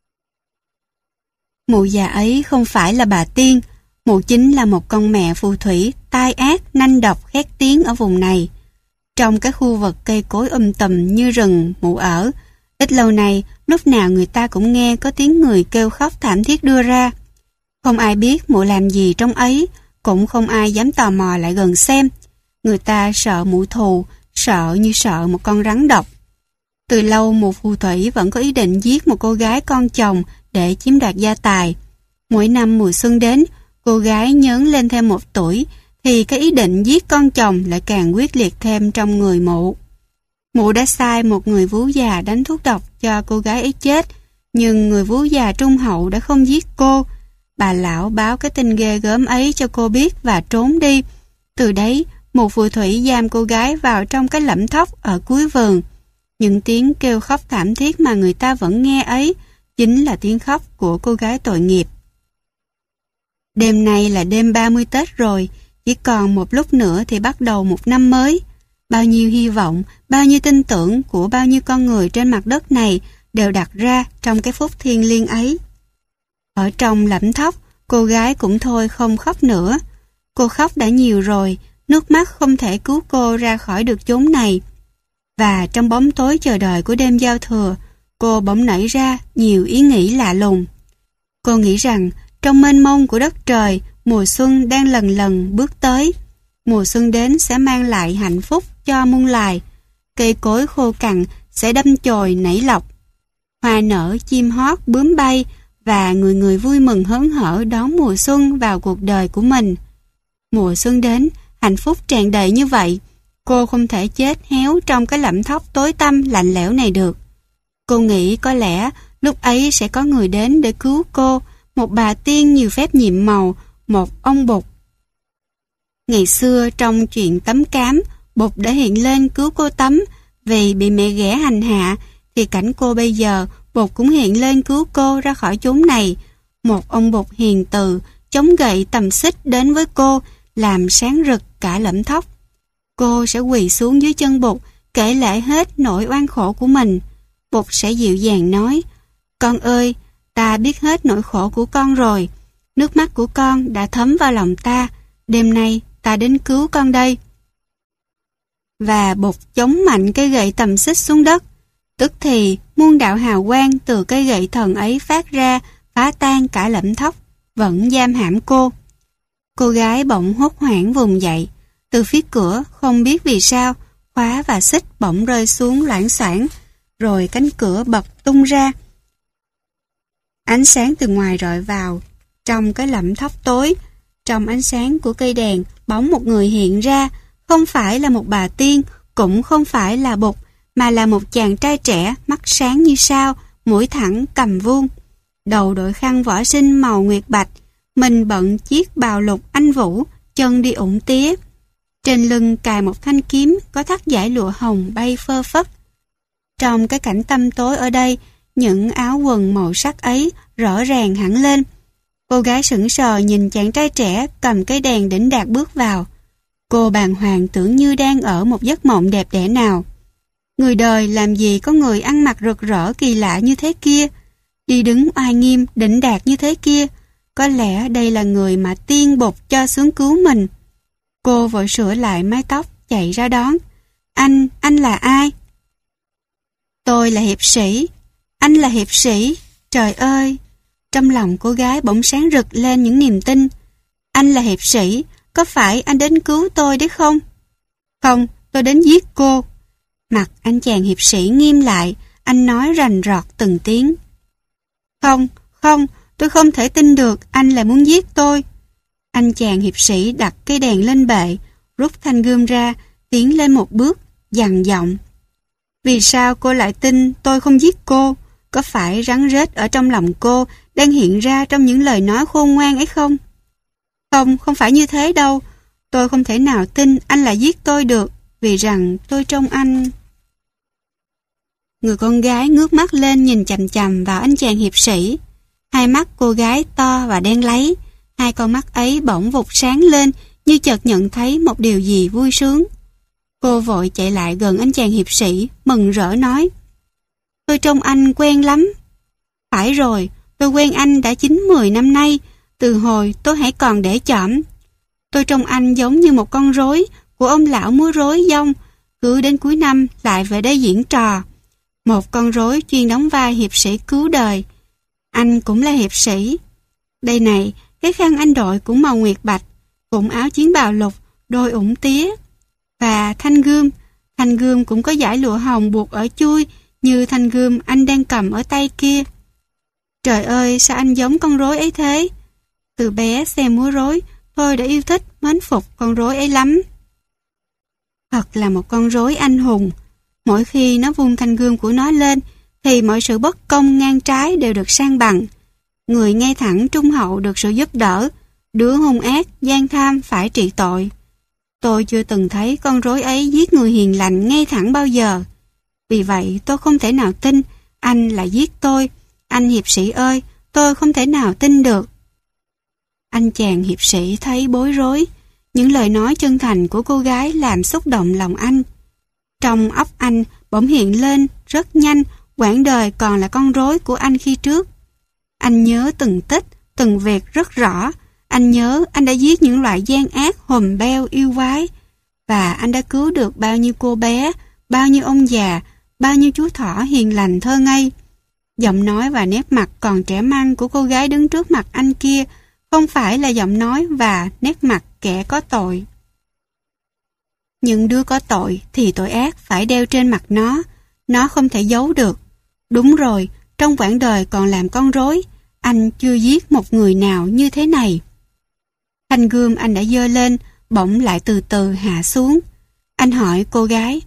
Mụ già ấy không phải là bà Tiên, mụ chính là một con mẹ phù thủy tai ác nanh độc khét tiếng ở vùng này. Trong cái khu vực cây cối tùm như rừng mụ ở, ít lâu nay lúc nào người ta cũng nghe có tiếng người kêu khóc thảm thiết đưa ra. Không ai biết mụ làm gì trong ấy, cũng không ai dám tò mò lại gần xem. Người ta sợ mụ thù, sợ như sợ một con rắn độc. Từ lâu mụ phù thủy vẫn có ý định giết một cô gái con chồng để chiếm đoạt gia tài. Mỗi năm mùa xuân đến, cô gái nhớn lên thêm 1 tuổi, thì cái ý định giết con chồng lại càng quyết liệt thêm trong người mụ. Mụ đã sai một người vú già đánh thuốc độc cho cô gái ấy chết, nhưng người vú già trung hậu đã không giết cô. Bà lão báo cái tin ghê gớm ấy cho cô biết và trốn đi. Từ đấy, mụ phù thủy giam cô gái vào trong cái lẫm thóc ở cuối vườn. Những tiếng kêu khóc thảm thiết mà người ta vẫn nghe ấy chính là tiếng khóc của cô gái tội nghiệp. Đêm nay là đêm 30 Tết rồi, chỉ còn một lúc nữa thì bắt đầu một năm mới. Bao nhiêu hy vọng, bao nhiêu tin tưởng của bao nhiêu con người trên mặt đất này đều đặt ra trong cái phút thiêng liêng ấy. Ở trong lẫm thóc, cô gái cũng thôi không khóc nữa. Cô khóc đã nhiều rồi, nước mắt không thể cứu cô ra khỏi được chốn này. Và trong bóng tối chờ đợi của đêm giao thừa, cô bỗng nảy ra nhiều ý nghĩ lạ lùng. Cô nghĩ rằng trong mênh mông của đất trời, mùa xuân đang lần lần bước tới. Mùa xuân đến sẽ mang lại hạnh phúc cho muôn loài. Cây cối khô cằn sẽ đâm chồi nảy lọc. Hoa nở, chim hót, bướm bay và người người vui mừng hớn hở đón mùa xuân vào cuộc đời của mình. Mùa xuân đến, hạnh phúc tràn đầy như vậy. Cô không thể chết héo trong cái lẫm thóc tối tăm lạnh lẽo này được. Cô nghĩ có lẽ lúc ấy sẽ có người đến để cứu cô, một bà tiên nhiều phép nhiệm màu, một ông Bụt. Ngày xưa trong chuyện Tấm Cám, Bụt đã hiện lên cứu cô Tấm vì bị mẹ ghẻ hành hạ, thì cảnh cô bây giờ Bụt cũng hiện lên cứu cô ra khỏi chốn này. Một ông Bụt hiền từ, chống gậy tầm xích đến với cô, làm sáng rực cả lẫm thóc. Cô sẽ quỳ xuống dưới chân Bụt, kể lại hết nỗi oan khổ của mình. Bụt sẽ dịu dàng nói, con ơi, ta biết hết nỗi khổ của con rồi. Nước mắt của con đã thấm vào lòng ta. Đêm nay ta đến cứu con đây. Và Bụt chống mạnh cây gậy tầm xích xuống đất. Tức thì muôn đạo hào quang từ cây gậy thần ấy phát ra, phá tan cả lẫm thóc, vẫn giam hãm cô. Cô gái bỗng hốt hoảng vùng dậy. Từ phía cửa, không biết vì sao, khóa và xích bỗng rơi xuống loảng xoảng, rồi cánh cửa bật tung ra. Ánh sáng từ ngoài rọi vào, trong cái lẫm thóc tối. Trong ánh sáng của cây đèn, bóng một người hiện ra, không phải là một bà tiên, cũng không phải là Bụt, mà là một chàng trai trẻ, mắt sáng như sao, mũi thẳng, cằm vuông. Đầu đội khăn võ sinh màu nguyệt bạch, mình bận chiếc bào lục anh vũ, chân đi ủng tía. Trên lưng cài một thanh kiếm có thắt dải lụa hồng bay phơ phất. Trong cái cảnh tăm tối ở đây, những áo quần màu sắc ấy rõ ràng hẳn lên. Cô gái sững sờ nhìn chàng trai trẻ cầm cái đèn đỉnh đạt bước vào. Cô bàng hoàng tưởng như đang ở một giấc mộng đẹp đẽ nào. Người đời làm gì có người ăn mặc rực rỡ kỳ lạ như thế kia, đi đứng oai nghiêm đỉnh đạt như thế kia. Có lẽ đây là người mà tiên bục cho xuống cứu mình. Cô vội sửa lại mái tóc, chạy ra đón. Anh là ai? Tôi là hiệp sĩ. Anh là hiệp sĩ. Trời ơi! Trong lòng cô gái bỗng sáng rực lên những niềm tin. Anh là hiệp sĩ, có phải anh đến cứu tôi đấy không? Không, tôi đến giết cô. Mặt anh chàng hiệp sĩ nghiêm lại, anh nói rành rọt từng tiếng. Không, tôi không thể tin được anh lại muốn giết tôi. Anh chàng hiệp sĩ đặt cây đèn lên bệ, rút thanh gươm ra, tiến lên một bước, dằn giọng. Vì sao cô lại tin tôi không giết cô? Có phải rắn rết ở trong lòng cô đang hiện ra trong những lời nói khôn ngoan ấy không? Không phải như thế đâu. Tôi không thể nào tin anh lại giết tôi được, vì rằng tôi trông anh... Người con gái ngước mắt lên nhìn chằm chằm vào anh chàng hiệp sĩ. Hai mắt cô gái to và đen láy. Hai con mắt ấy bỗng vụt sáng lên như chợt nhận thấy một điều gì vui sướng. Cô vội chạy lại gần anh chàng hiệp sĩ, mừng rỡ nói. Tôi trông anh quen lắm. Phải rồi, tôi quen anh đã 9-10 năm nay, từ hồi tôi hãy còn để chỏm. Tôi trông anh giống như một con rối của ông lão múa rối dông, cứ đến cuối năm lại về đây diễn trò. Một con rối chuyên đóng vai hiệp sĩ cứu đời. Anh cũng là hiệp sĩ. Đây này, cái khăn anh đội cũng màu nguyệt bạch, cũng áo chiến bào lục, đôi ủng tía. Và thanh gươm cũng có dải lụa hồng buộc ở chui như thanh gươm anh đang cầm ở tay kia. Trời ơi, sao anh giống con rối ấy thế? Từ bé xem múa rối, tôi đã yêu thích, mến phục con rối ấy lắm. Thật là một con rối anh hùng. Mỗi khi nó vung thanh gươm của nó lên, thì mọi sự bất công ngang trái đều được san bằng. Người ngay thẳng trung hậu được sự giúp đỡ, đứa hung ác, gian tham phải trị tội. Tôi chưa từng thấy con rối ấy giết người hiền lành ngay thẳng bao giờ. Vì vậy tôi không thể nào tin anh lại giết tôi. Anh hiệp sĩ ơi, tôi không thể nào tin được. Anh chàng hiệp sĩ thấy bối rối. Những lời nói chân thành của cô gái làm xúc động lòng anh. Trong óc anh bỗng hiện lên rất nhanh quãng đời còn là con rối của anh khi trước. Anh nhớ từng tích, từng việc rất rõ. Anh nhớ anh đã giết những loại gian ác hùm beo yêu quái. Và anh đã cứu được bao nhiêu cô bé, bao nhiêu ông già, bao nhiêu chú thỏ hiền lành thơ ngây. Giọng nói và nét mặt còn trẻ măng của cô gái đứng trước mặt anh kia không phải là giọng nói và nét mặt kẻ có tội. Những đứa có tội thì tội ác phải đeo trên mặt nó không thể giấu được. Đúng rồi, trong quãng đời còn làm con rối, anh chưa giết một người nào như thế này. Thanh gươm anh đã giơ lên, bỗng lại từ từ hạ xuống. Anh hỏi cô gái.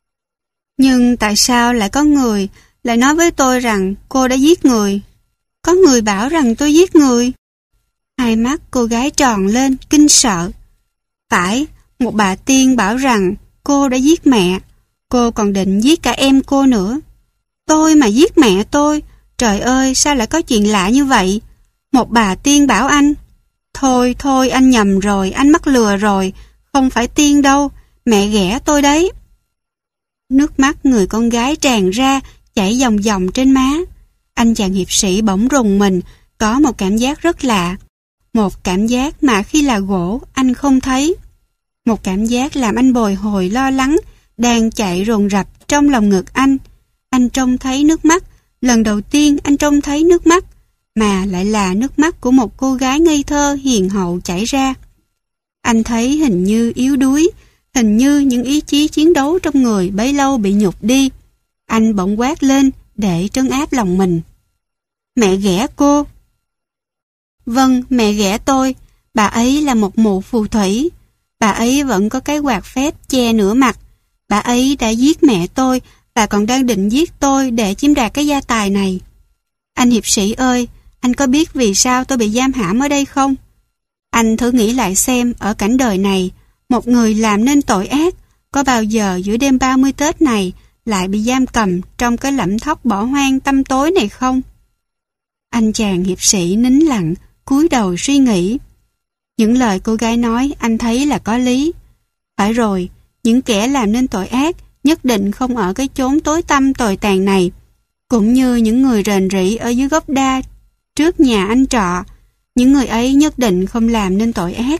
Nhưng tại sao lại có người lại nói với tôi rằng cô đã giết người? Có người bảo rằng tôi giết người. Hai mắt cô gái tròn lên, kinh sợ. Phải, một bà tiên bảo rằng cô đã giết mẹ. Cô còn định giết cả em cô nữa. Tôi mà giết mẹ tôi? Trời ơi, sao lại có chuyện lạ như vậy? Một bà tiên bảo anh. Thôi, anh nhầm rồi, anh mắc lừa rồi. Không phải tiên đâu, mẹ ghẻ tôi đấy. Nước mắt người con gái tràn ra, chảy dòng dòng trên má. Anh chàng hiệp sĩ bỗng rùng mình, có một cảm giác rất lạ. Một cảm giác mà khi là gỗ, anh không thấy. Một cảm giác làm anh bồi hồi lo lắng, đang chạy rồn rập trong lòng ngực anh. Anh trông thấy nước mắt, lần đầu tiên anh trông thấy nước mắt, mà lại là nước mắt của một cô gái ngây thơ hiền hậu chảy ra. Anh thấy hình như yếu đuối, hình như những ý chí chiến đấu trong người bấy lâu bị nhục đi. Anh bỗng quát lên để trấn áp lòng mình. Mẹ ghẻ cô. Vâng, mẹ ghẻ tôi. Bà ấy là một mụ phù thủy. Bà ấy vẫn có cái quạt phép che nửa mặt. Bà ấy đã giết mẹ tôi và còn đang định giết tôi để chiếm đoạt cái gia tài này. Anh hiệp sĩ ơi, anh có biết vì sao tôi bị giam hãm ở đây không? Anh thử nghĩ lại xem, ở cảnh đời này, một người làm nên tội ác, có bao giờ giữa đêm 30 Tết này lại bị giam cầm trong cái lẫm thóc bỏ hoang tăm tối này không? Anh chàng hiệp sĩ nín lặng, cúi đầu suy nghĩ. Những lời cô gái nói anh thấy là có lý. Phải rồi, những kẻ làm nên tội ác nhất định không ở cái chốn tối tăm tồi tàn này, cũng như những người rền rĩ ở dưới gốc đa trước nhà anh trọ. Những người ấy nhất định không làm nên tội ác.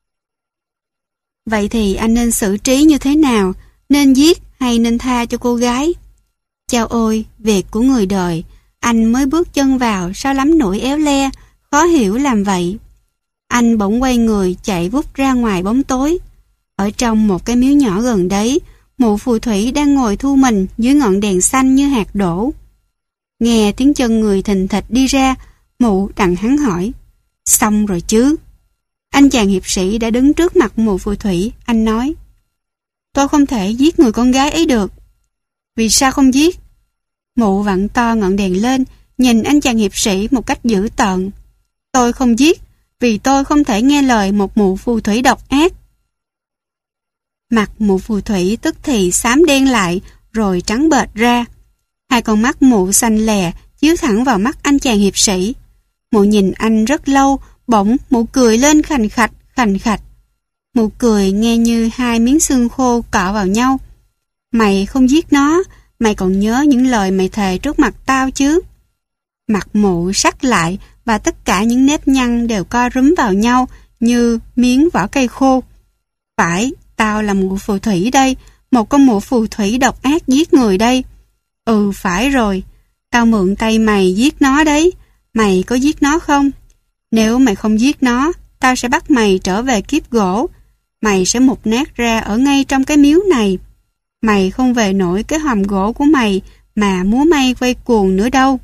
Vậy thì anh nên xử trí như thế nào? Nên giết hay nên tha cho cô gái? Chao ôi, việc của người đời, anh mới bước chân vào sao lắm nỗi éo le, khó hiểu làm vậy. Anh bỗng quay người chạy vút ra ngoài bóng tối. Ở trong một cái miếu nhỏ gần đấy, mụ phù thủy đang ngồi thu mình dưới ngọn đèn xanh như hạt đổ. Nghe tiếng chân người thình thịch đi ra, mụ đặng hắn hỏi, xong rồi chứ? Anh chàng hiệp sĩ đã đứng trước mặt mụ phù thủy, anh nói, tôi không thể giết người con gái ấy được. Vì sao không giết? Mụ vặn to ngọn đèn lên, nhìn anh chàng hiệp sĩ một cách dữ tợn. Tôi không giết, vì tôi không thể nghe lời một mụ phù thủy độc ác. Mặt mụ phù thủy tức thì xám đen lại, rồi trắng bệch ra. Hai con mắt mụ xanh lè chiếu thẳng vào mắt anh chàng hiệp sĩ. Mụ nhìn anh rất lâu, bỗng mụ cười lên khành khạch, khành khạch. Mụ cười nghe như hai miếng xương khô cọ vào nhau. Mày không giết nó, mày còn nhớ những lời mày thề trước mặt tao chứ? Mặt mụ sắc lại và tất cả những nếp nhăn đều co rúm vào nhau như miếng vỏ cây khô. Phải, tao là mụ phù thủy đây, một con mụ phù thủy độc ác giết người đây. Ừ, phải rồi, tao mượn tay mày giết nó đấy. Mày có giết nó không? Nếu mày không giết nó, tao sẽ bắt mày trở về kiếp gỗ. Mày sẽ mục nát ra ở ngay trong cái miếu này. Mày không về nổi cái hòm gỗ của mày mà múa may quay cuồng nữa đâu.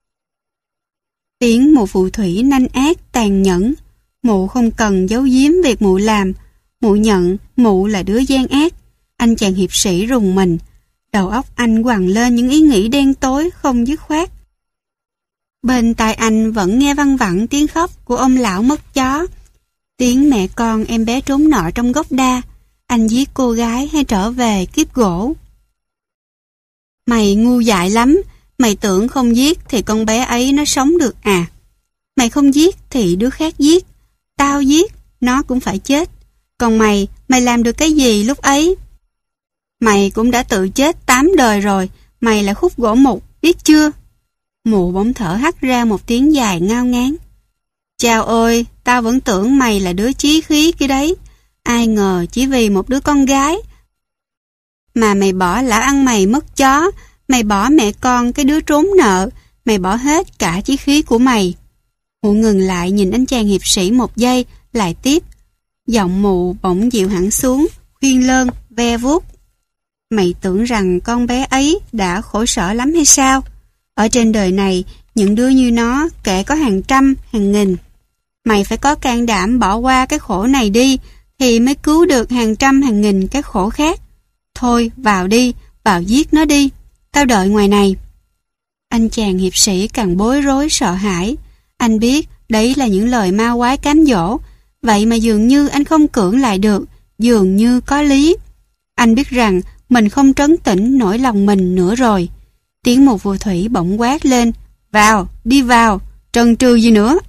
Tiếng mụ phù thủy nanh ác tàn nhẫn. Mụ không cần giấu giếm việc mụ làm. Mụ nhận mụ là đứa gian ác. Anh chàng hiệp sĩ rùng mình. Đầu óc anh quằn lên những ý nghĩ đen tối không dứt khoát. Bên tai anh vẫn nghe văng vẳng tiếng khóc của ông lão mất chó. Tiếng mẹ con em bé trốn nọ trong gốc đa. Anh giết cô gái hay trở về kiếp gỗ? Mày ngu dại lắm. Mày tưởng không giết thì con bé ấy nó sống được à? Mày không giết thì đứa khác giết. Tao giết, nó cũng phải chết. Còn mày làm được cái gì lúc ấy? Mày cũng đã tự chết 8 đời rồi. Mày là khúc gỗ mục, biết chưa? Mụ bỗng thở hắt ra một tiếng dài ngao ngán. Chao ôi, tao vẫn tưởng mày là đứa chí khí kia đấy. Ai ngờ chỉ vì một đứa con gái mà mày bỏ lão ăn mày mất chó. Mày bỏ mẹ con cái đứa trốn nợ. Mày bỏ hết cả chí khí của mày. Mụ ngừng lại nhìn anh chàng hiệp sĩ một giây, lại tiếp. Giọng mụ bỗng dịu hẳn xuống, khuyên lơn, ve vuốt. Mày tưởng rằng con bé ấy đã khổ sở lắm hay sao? Ở trên đời này, những đứa như nó kể có hàng trăm, hàng nghìn. Mày phải có can đảm bỏ qua cái khổ này đi, thì mới cứu được hàng trăm, hàng nghìn cái khổ khác. Thôi, vào đi, vào giết nó đi. Tao đợi ngoài này. Anh chàng hiệp sĩ càng bối rối sợ hãi. Anh biết đấy là những lời ma quái cám dỗ. Vậy mà dường như anh không cưỡng lại được, dường như có lý. Anh biết rằng mình không trấn tĩnh nỗi lòng mình nữa rồi. Tiếng một phù thủy bỗng quát lên. Vào, đi vào, trần trừ gì nữa?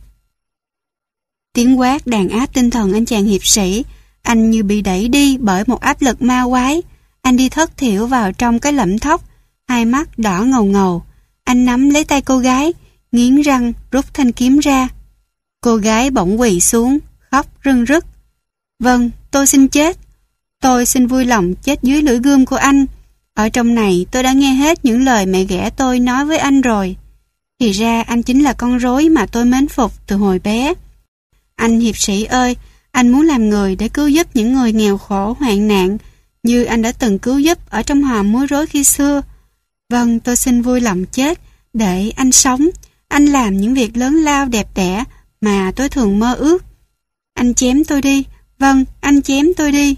Tiếng quát đàn áp tinh thần anh chàng hiệp sĩ. Anh như bị đẩy đi bởi một áp lực ma quái. Anh đi thất thiểu vào trong cái lẫm thóc, hai mắt đỏ ngầu ngầu. Anh nắm lấy tay cô gái, nghiến răng rút thanh kiếm ra. Cô gái bỗng quỳ xuống, khóc rưng rức. Vâng, tôi xin chết. Tôi xin vui lòng chết dưới lưỡi gươm của anh. Ở trong này tôi đã nghe hết những lời mẹ ghẻ tôi nói với anh rồi. Thì ra anh chính là con rối mà tôi mến phục từ hồi bé. Anh hiệp sĩ ơi, anh muốn làm người để cứu giúp những người nghèo khổ hoạn nạn, như anh đã từng cứu giúp ở trong hòm múa rối khi xưa. Vâng, tôi xin vui lòng chết, để anh sống, anh làm những việc lớn lao đẹp đẽ mà tôi thường mơ ước. Anh chém tôi đi, vâng, anh chém tôi đi.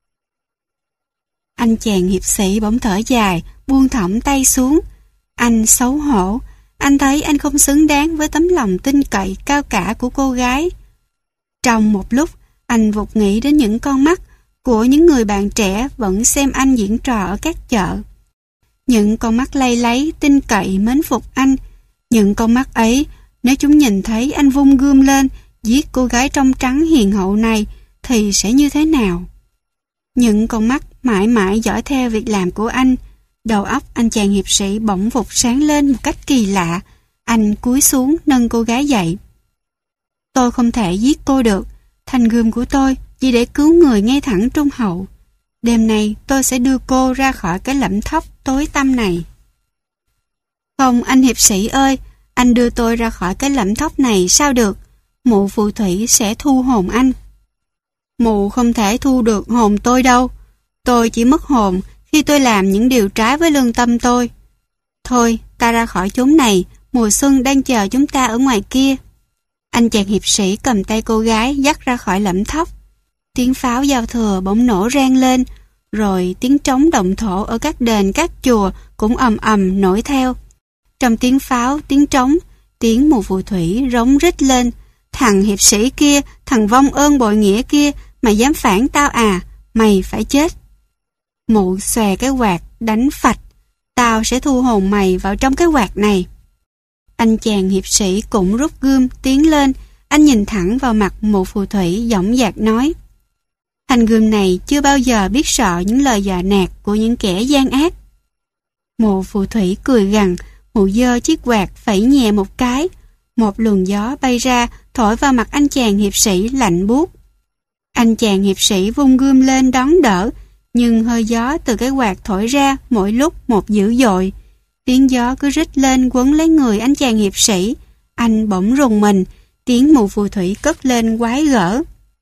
Anh chàng hiệp sĩ bỗng thở dài, buông thõng tay xuống. Anh xấu hổ, anh thấy anh không xứng đáng với tấm lòng tin cậy cao cả của cô gái. Trong một lúc, anh vụt nghĩ đến những con mắt của những người bạn trẻ vẫn xem anh diễn trò ở các chợ. Những con mắt lay láy, tin cậy, mến phục anh. Những con mắt ấy, nếu chúng nhìn thấy anh vung gươm lên, giết cô gái trong trắng hiền hậu này, thì sẽ như thế nào? Những con mắt mãi mãi dõi theo việc làm của anh. Đầu óc anh chàng hiệp sĩ bỗng vụt sáng lên một cách kỳ lạ. Anh cúi xuống nâng cô gái dậy. Tôi không thể giết cô được. Thanh gươm của tôi chỉ để cứu người ngay thẳng trung hậu. Đêm nay tôi sẽ đưa cô ra khỏi cái lẫm thấp tối tăm này. Không, anh hiệp sĩ ơi, anh đưa tôi ra khỏi cái lẫm thấp này sao được? Mụ phù thủy sẽ thu hồn anh. Mụ không thể thu được hồn tôi đâu. Tôi chỉ mất hồn khi tôi làm những điều trái với lương tâm tôi. Thôi, ta ra khỏi chốn này, mùa xuân đang chờ chúng ta ở ngoài kia. Anh chàng hiệp sĩ cầm tay cô gái dắt ra khỏi lẫm thấp. Tiếng pháo giao thừa bỗng nổ rang lên, rồi tiếng trống động thổ ở các đền các chùa cũng ầm ầm nổi theo. Trong tiếng pháo, tiếng trống, tiếng mụ phù thủy rống rít lên. Thằng hiệp sĩ kia, thằng vong ơn bội nghĩa kia, mày dám phản tao à? Mày phải chết. Mụ xòe cái quạt, đánh phạch. Tao sẽ thu hồn mày vào trong cái quạt này. Anh chàng hiệp sĩ cũng rút gươm, tiến lên. Anh nhìn thẳng vào mặt mụ phù thủy, dõng dạc nói: Thanh gươm này chưa bao giờ biết sợ những lời dọa nạt của những kẻ gian ác. Mụ phù thủy cười gằn, mụ giơ chiếc quạt phẩy nhẹ một cái. Một luồng gió bay ra, thổi vào mặt anh chàng hiệp sĩ lạnh buốt. Anh chàng hiệp sĩ vung gươm lên đón đỡ, nhưng hơi gió từ cái quạt thổi ra mỗi lúc một dữ dội. Tiếng gió cứ rít lên quấn lấy người anh chàng hiệp sĩ. Anh bỗng rùng mình, tiếng mụ phù thủy cất lên quái gở: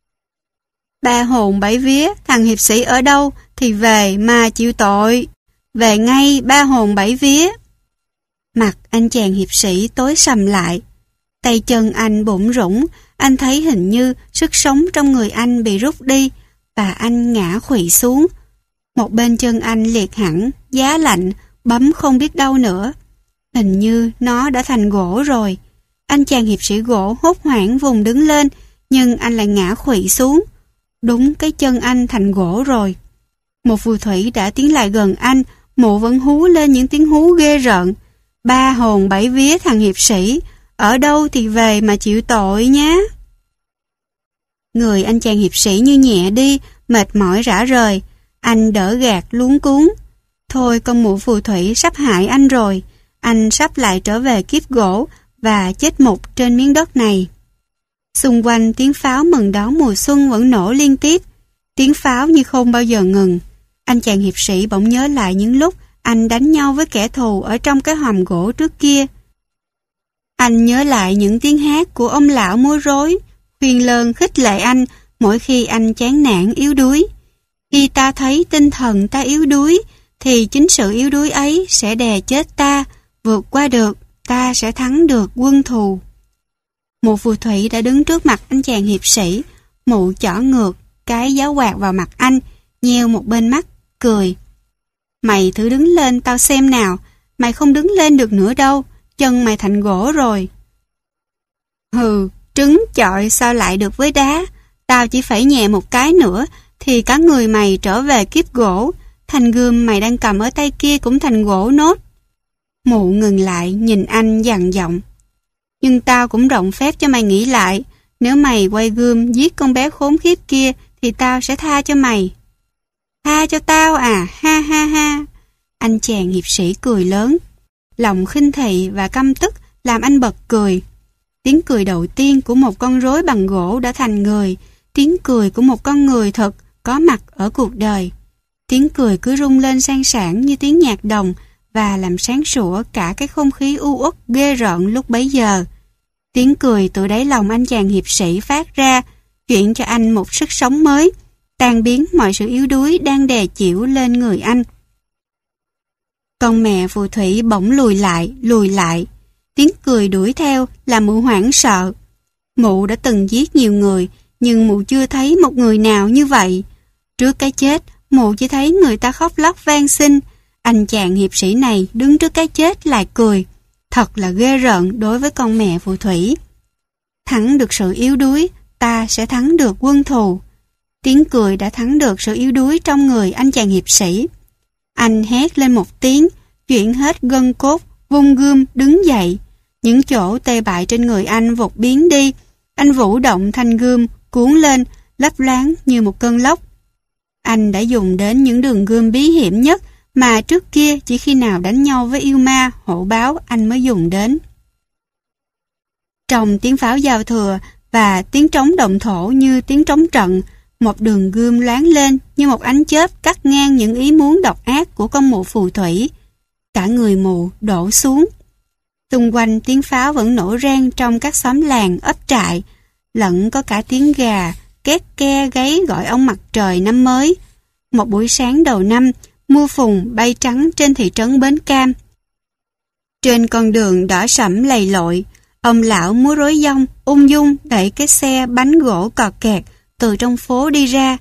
Ba hồn bảy vía, thằng hiệp sĩ ở đâu thì về mà chịu tội. Về ngay, ba hồn bảy vía. Mặt anh chàng hiệp sĩ tối sầm lại. Tay chân anh bủn rủn, anh thấy hình như sức sống trong người anh bị rút đi, và anh ngã khuỵu xuống. Một bên chân anh liệt hẳn, giá lạnh, bấm không biết đâu nữa. Hình như nó đã thành gỗ rồi. Anh chàng hiệp sĩ gỗ hốt hoảng vùng đứng lên, nhưng anh lại ngã khuỵu xuống. Đúng cái chân anh thành gỗ rồi. Một phù thủy đã tiến lại gần anh, mụ vẫn hú lên những tiếng hú ghê rợn: Ba hồn bảy vía thằng hiệp sĩ, ở đâu thì về mà chịu tội nhé. Người anh chàng hiệp sĩ như nhẹ đi, mệt mỏi rã rời. Anh đỡ gạt luống cuống. Thôi, con mụ phù thủy sắp hại anh rồi. Anh sắp lại trở về kiếp gỗ và chết mục trên miếng đất này. Xung quanh tiếng pháo mừng đón mùa xuân vẫn nổ liên tiếp. Tiếng pháo như không bao giờ ngừng. Anh chàng hiệp sĩ bỗng nhớ lại những lúc anh đánh nhau với kẻ thù ở trong cái hòm gỗ trước kia. Anh nhớ lại những tiếng hát của ông lão múa rối, khuyên lơn khích lệ anh mỗi khi anh chán nản yếu đuối. Khi ta thấy tinh thần ta yếu đuối, thì chính sự yếu đuối ấy sẽ đè chết ta, vượt qua được, ta sẽ thắng được quân thù. Mụ phù thủy đã đứng trước mặt anh chàng hiệp sĩ, mụ chỏ ngược cái giáo quạt vào mặt anh, nheo một bên mắt, cười: Mày thử đứng lên tao xem nào, mày không đứng lên được nữa đâu, chân mày thành gỗ rồi. Hừ, trứng chọi sao lại được với đá, tao chỉ phẩy nhẹ một cái nữa thì cả người mày trở về kiếp gỗ, thanh gươm mày đang cầm ở tay kia cũng thành gỗ nốt. Mụ ngừng lại nhìn anh dằn giọng: Nhưng tao cũng rộng phép cho mày nghĩ lại, nếu mày quay gươm giết con bé khốn khiếp kia thì tao sẽ tha cho mày. Tha cho tao à? Ha ha ha. Anh chàng hiệp sĩ cười lớn. Lòng khinh thị và căm tức làm anh bật cười. Tiếng cười đầu tiên của một con rối bằng gỗ đã thành người, tiếng cười của một con người thật có mặt ở cuộc đời. Tiếng cười cứ rung lên sang sảng như tiếng nhạc đồng và làm sáng sủa cả cái không khí u uất ghê rợn lúc bấy giờ. Tiếng cười từ đáy lòng anh chàng hiệp sĩ phát ra, chuyển cho anh một sức sống mới, tan biến mọi sự yếu đuối đang đè chịu lên người anh. Con mẹ phù thủy bỗng lùi lại. Tiếng cười đuổi theo làm mụ hoảng sợ. Mụ đã từng giết nhiều người, nhưng mụ chưa thấy một người nào như vậy. Trước cái chết, mụ chỉ thấy người ta khóc lóc van xin. Anh chàng hiệp sĩ này đứng trước cái chết lại cười. Thật là ghê rợn đối với con mẹ phù thủy. Thắng được sự yếu đuối, ta sẽ thắng được quân thù. Tiếng cười đã thắng được sự yếu đuối trong người anh chàng hiệp sĩ. Anh hét lên một tiếng, chuyển hết gân cốt, vung gươm đứng dậy. Những chỗ tê bại trên người anh vụt biến đi. Anh vũ động thanh gươm, cuốn lên, lấp loáng như một cơn lốc. Anh đã dùng đến những đường gươm bí hiểm nhất mà trước kia chỉ khi nào đánh nhau với yêu ma, hổ báo anh mới dùng đến. Trong tiếng pháo giao thừa và tiếng trống động thổ như tiếng trống trận, một đường gươm loáng lên như một ánh chớp cắt ngang những ý muốn độc ác của con mụ phù thủy. Cả người mụ đổ xuống. Xung quanh tiếng pháo vẫn nổ rang trong các xóm làng, ấp trại, lẫn có cả tiếng gà, két ke gáy gọi ông mặt trời năm mới. Một buổi sáng đầu năm, mưa phùn bay trắng trên thị trấn Bến Cam. Trên con đường đỏ sẫm lầy lội, ông lão múa rối dong, ung dung đẩy cái xe bánh gỗ cọt kẹt từ trong phố đi ra.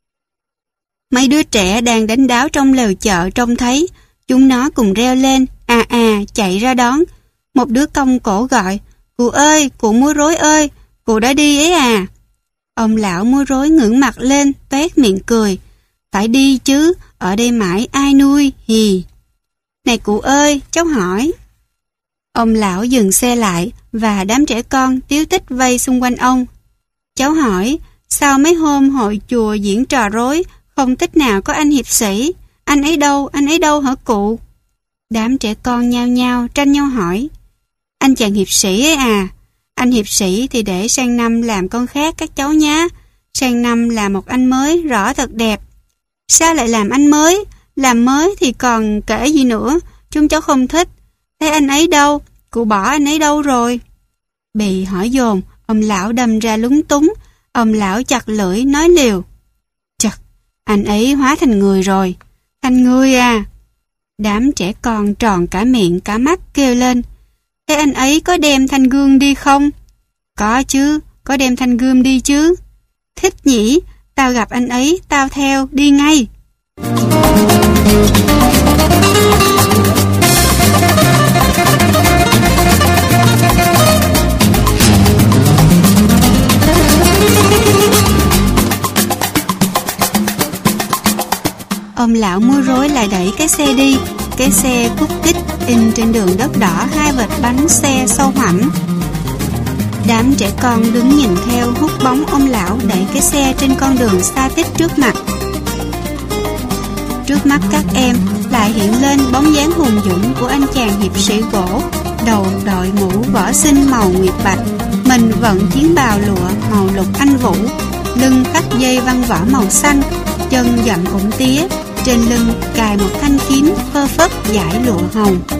Mấy đứa trẻ đang đánh đáo trong lều chợ trông thấy, chúng nó cùng reo lên, chạy ra đón. Một đứa cong cổ gọi, cụ ơi, cụ múa rối ơi, cụ đã đi ấy à. Ông lão múa rối ngẩng mặt lên, toét miệng cười. Phải đi chứ, ở đây mãi ai nuôi, hì. Này cụ ơi, cháu hỏi. Ông lão dừng xe lại và đám trẻ con tíu tích vây xung quanh ông. Cháu hỏi, sao mấy hôm hội chùa diễn trò rối, không tích nào có anh hiệp sĩ? Anh ấy đâu hả cụ? Đám trẻ con nhao nhao tranh nhau hỏi. Anh chàng hiệp sĩ ấy à? Anh hiệp sĩ thì để sang năm làm con khác các cháu nhá. Sang năm làm một anh mới rõ thật đẹp. Sao lại làm anh mới? Làm mới thì còn kể gì nữa, chúng cháu không thích. Thế anh ấy đâu? Cụ bỏ anh ấy đâu rồi? Bị hỏi dồn, ông lão đâm ra lúng túng. Ông lão chặt lưỡi nói liều. Chật, anh ấy hóa thành người rồi. Thành người à? Đám trẻ con tròn cả miệng cả mắt kêu lên. Thế anh ấy có đem thanh gươm đi không? Có chứ, có đem thanh gươm đi chứ. Thích nhỉ, tao gặp anh ấy, tao theo, đi ngay. Ông lão múa rối lại đẩy cái xe đi. Cái xe cút tít in trên đường đất đỏ hai vệt bánh xe sâu hoẳm. Đám trẻ con đứng nhìn theo hút bóng ông lão đẩy cái xe trên con đường xa tít trước mặt. Trước mắt các em lại hiện lên bóng dáng hùng dũng của anh chàng hiệp sĩ gỗ, đầu đội mũ võ sinh màu nguyệt bạch, mình vận chiến bào lụa màu lục anh vũ, lưng thắt dây văn võ màu xanh, chân dậm ủng tía, trên lưng cài một thanh kiếm phơ phất dải lụa hồng.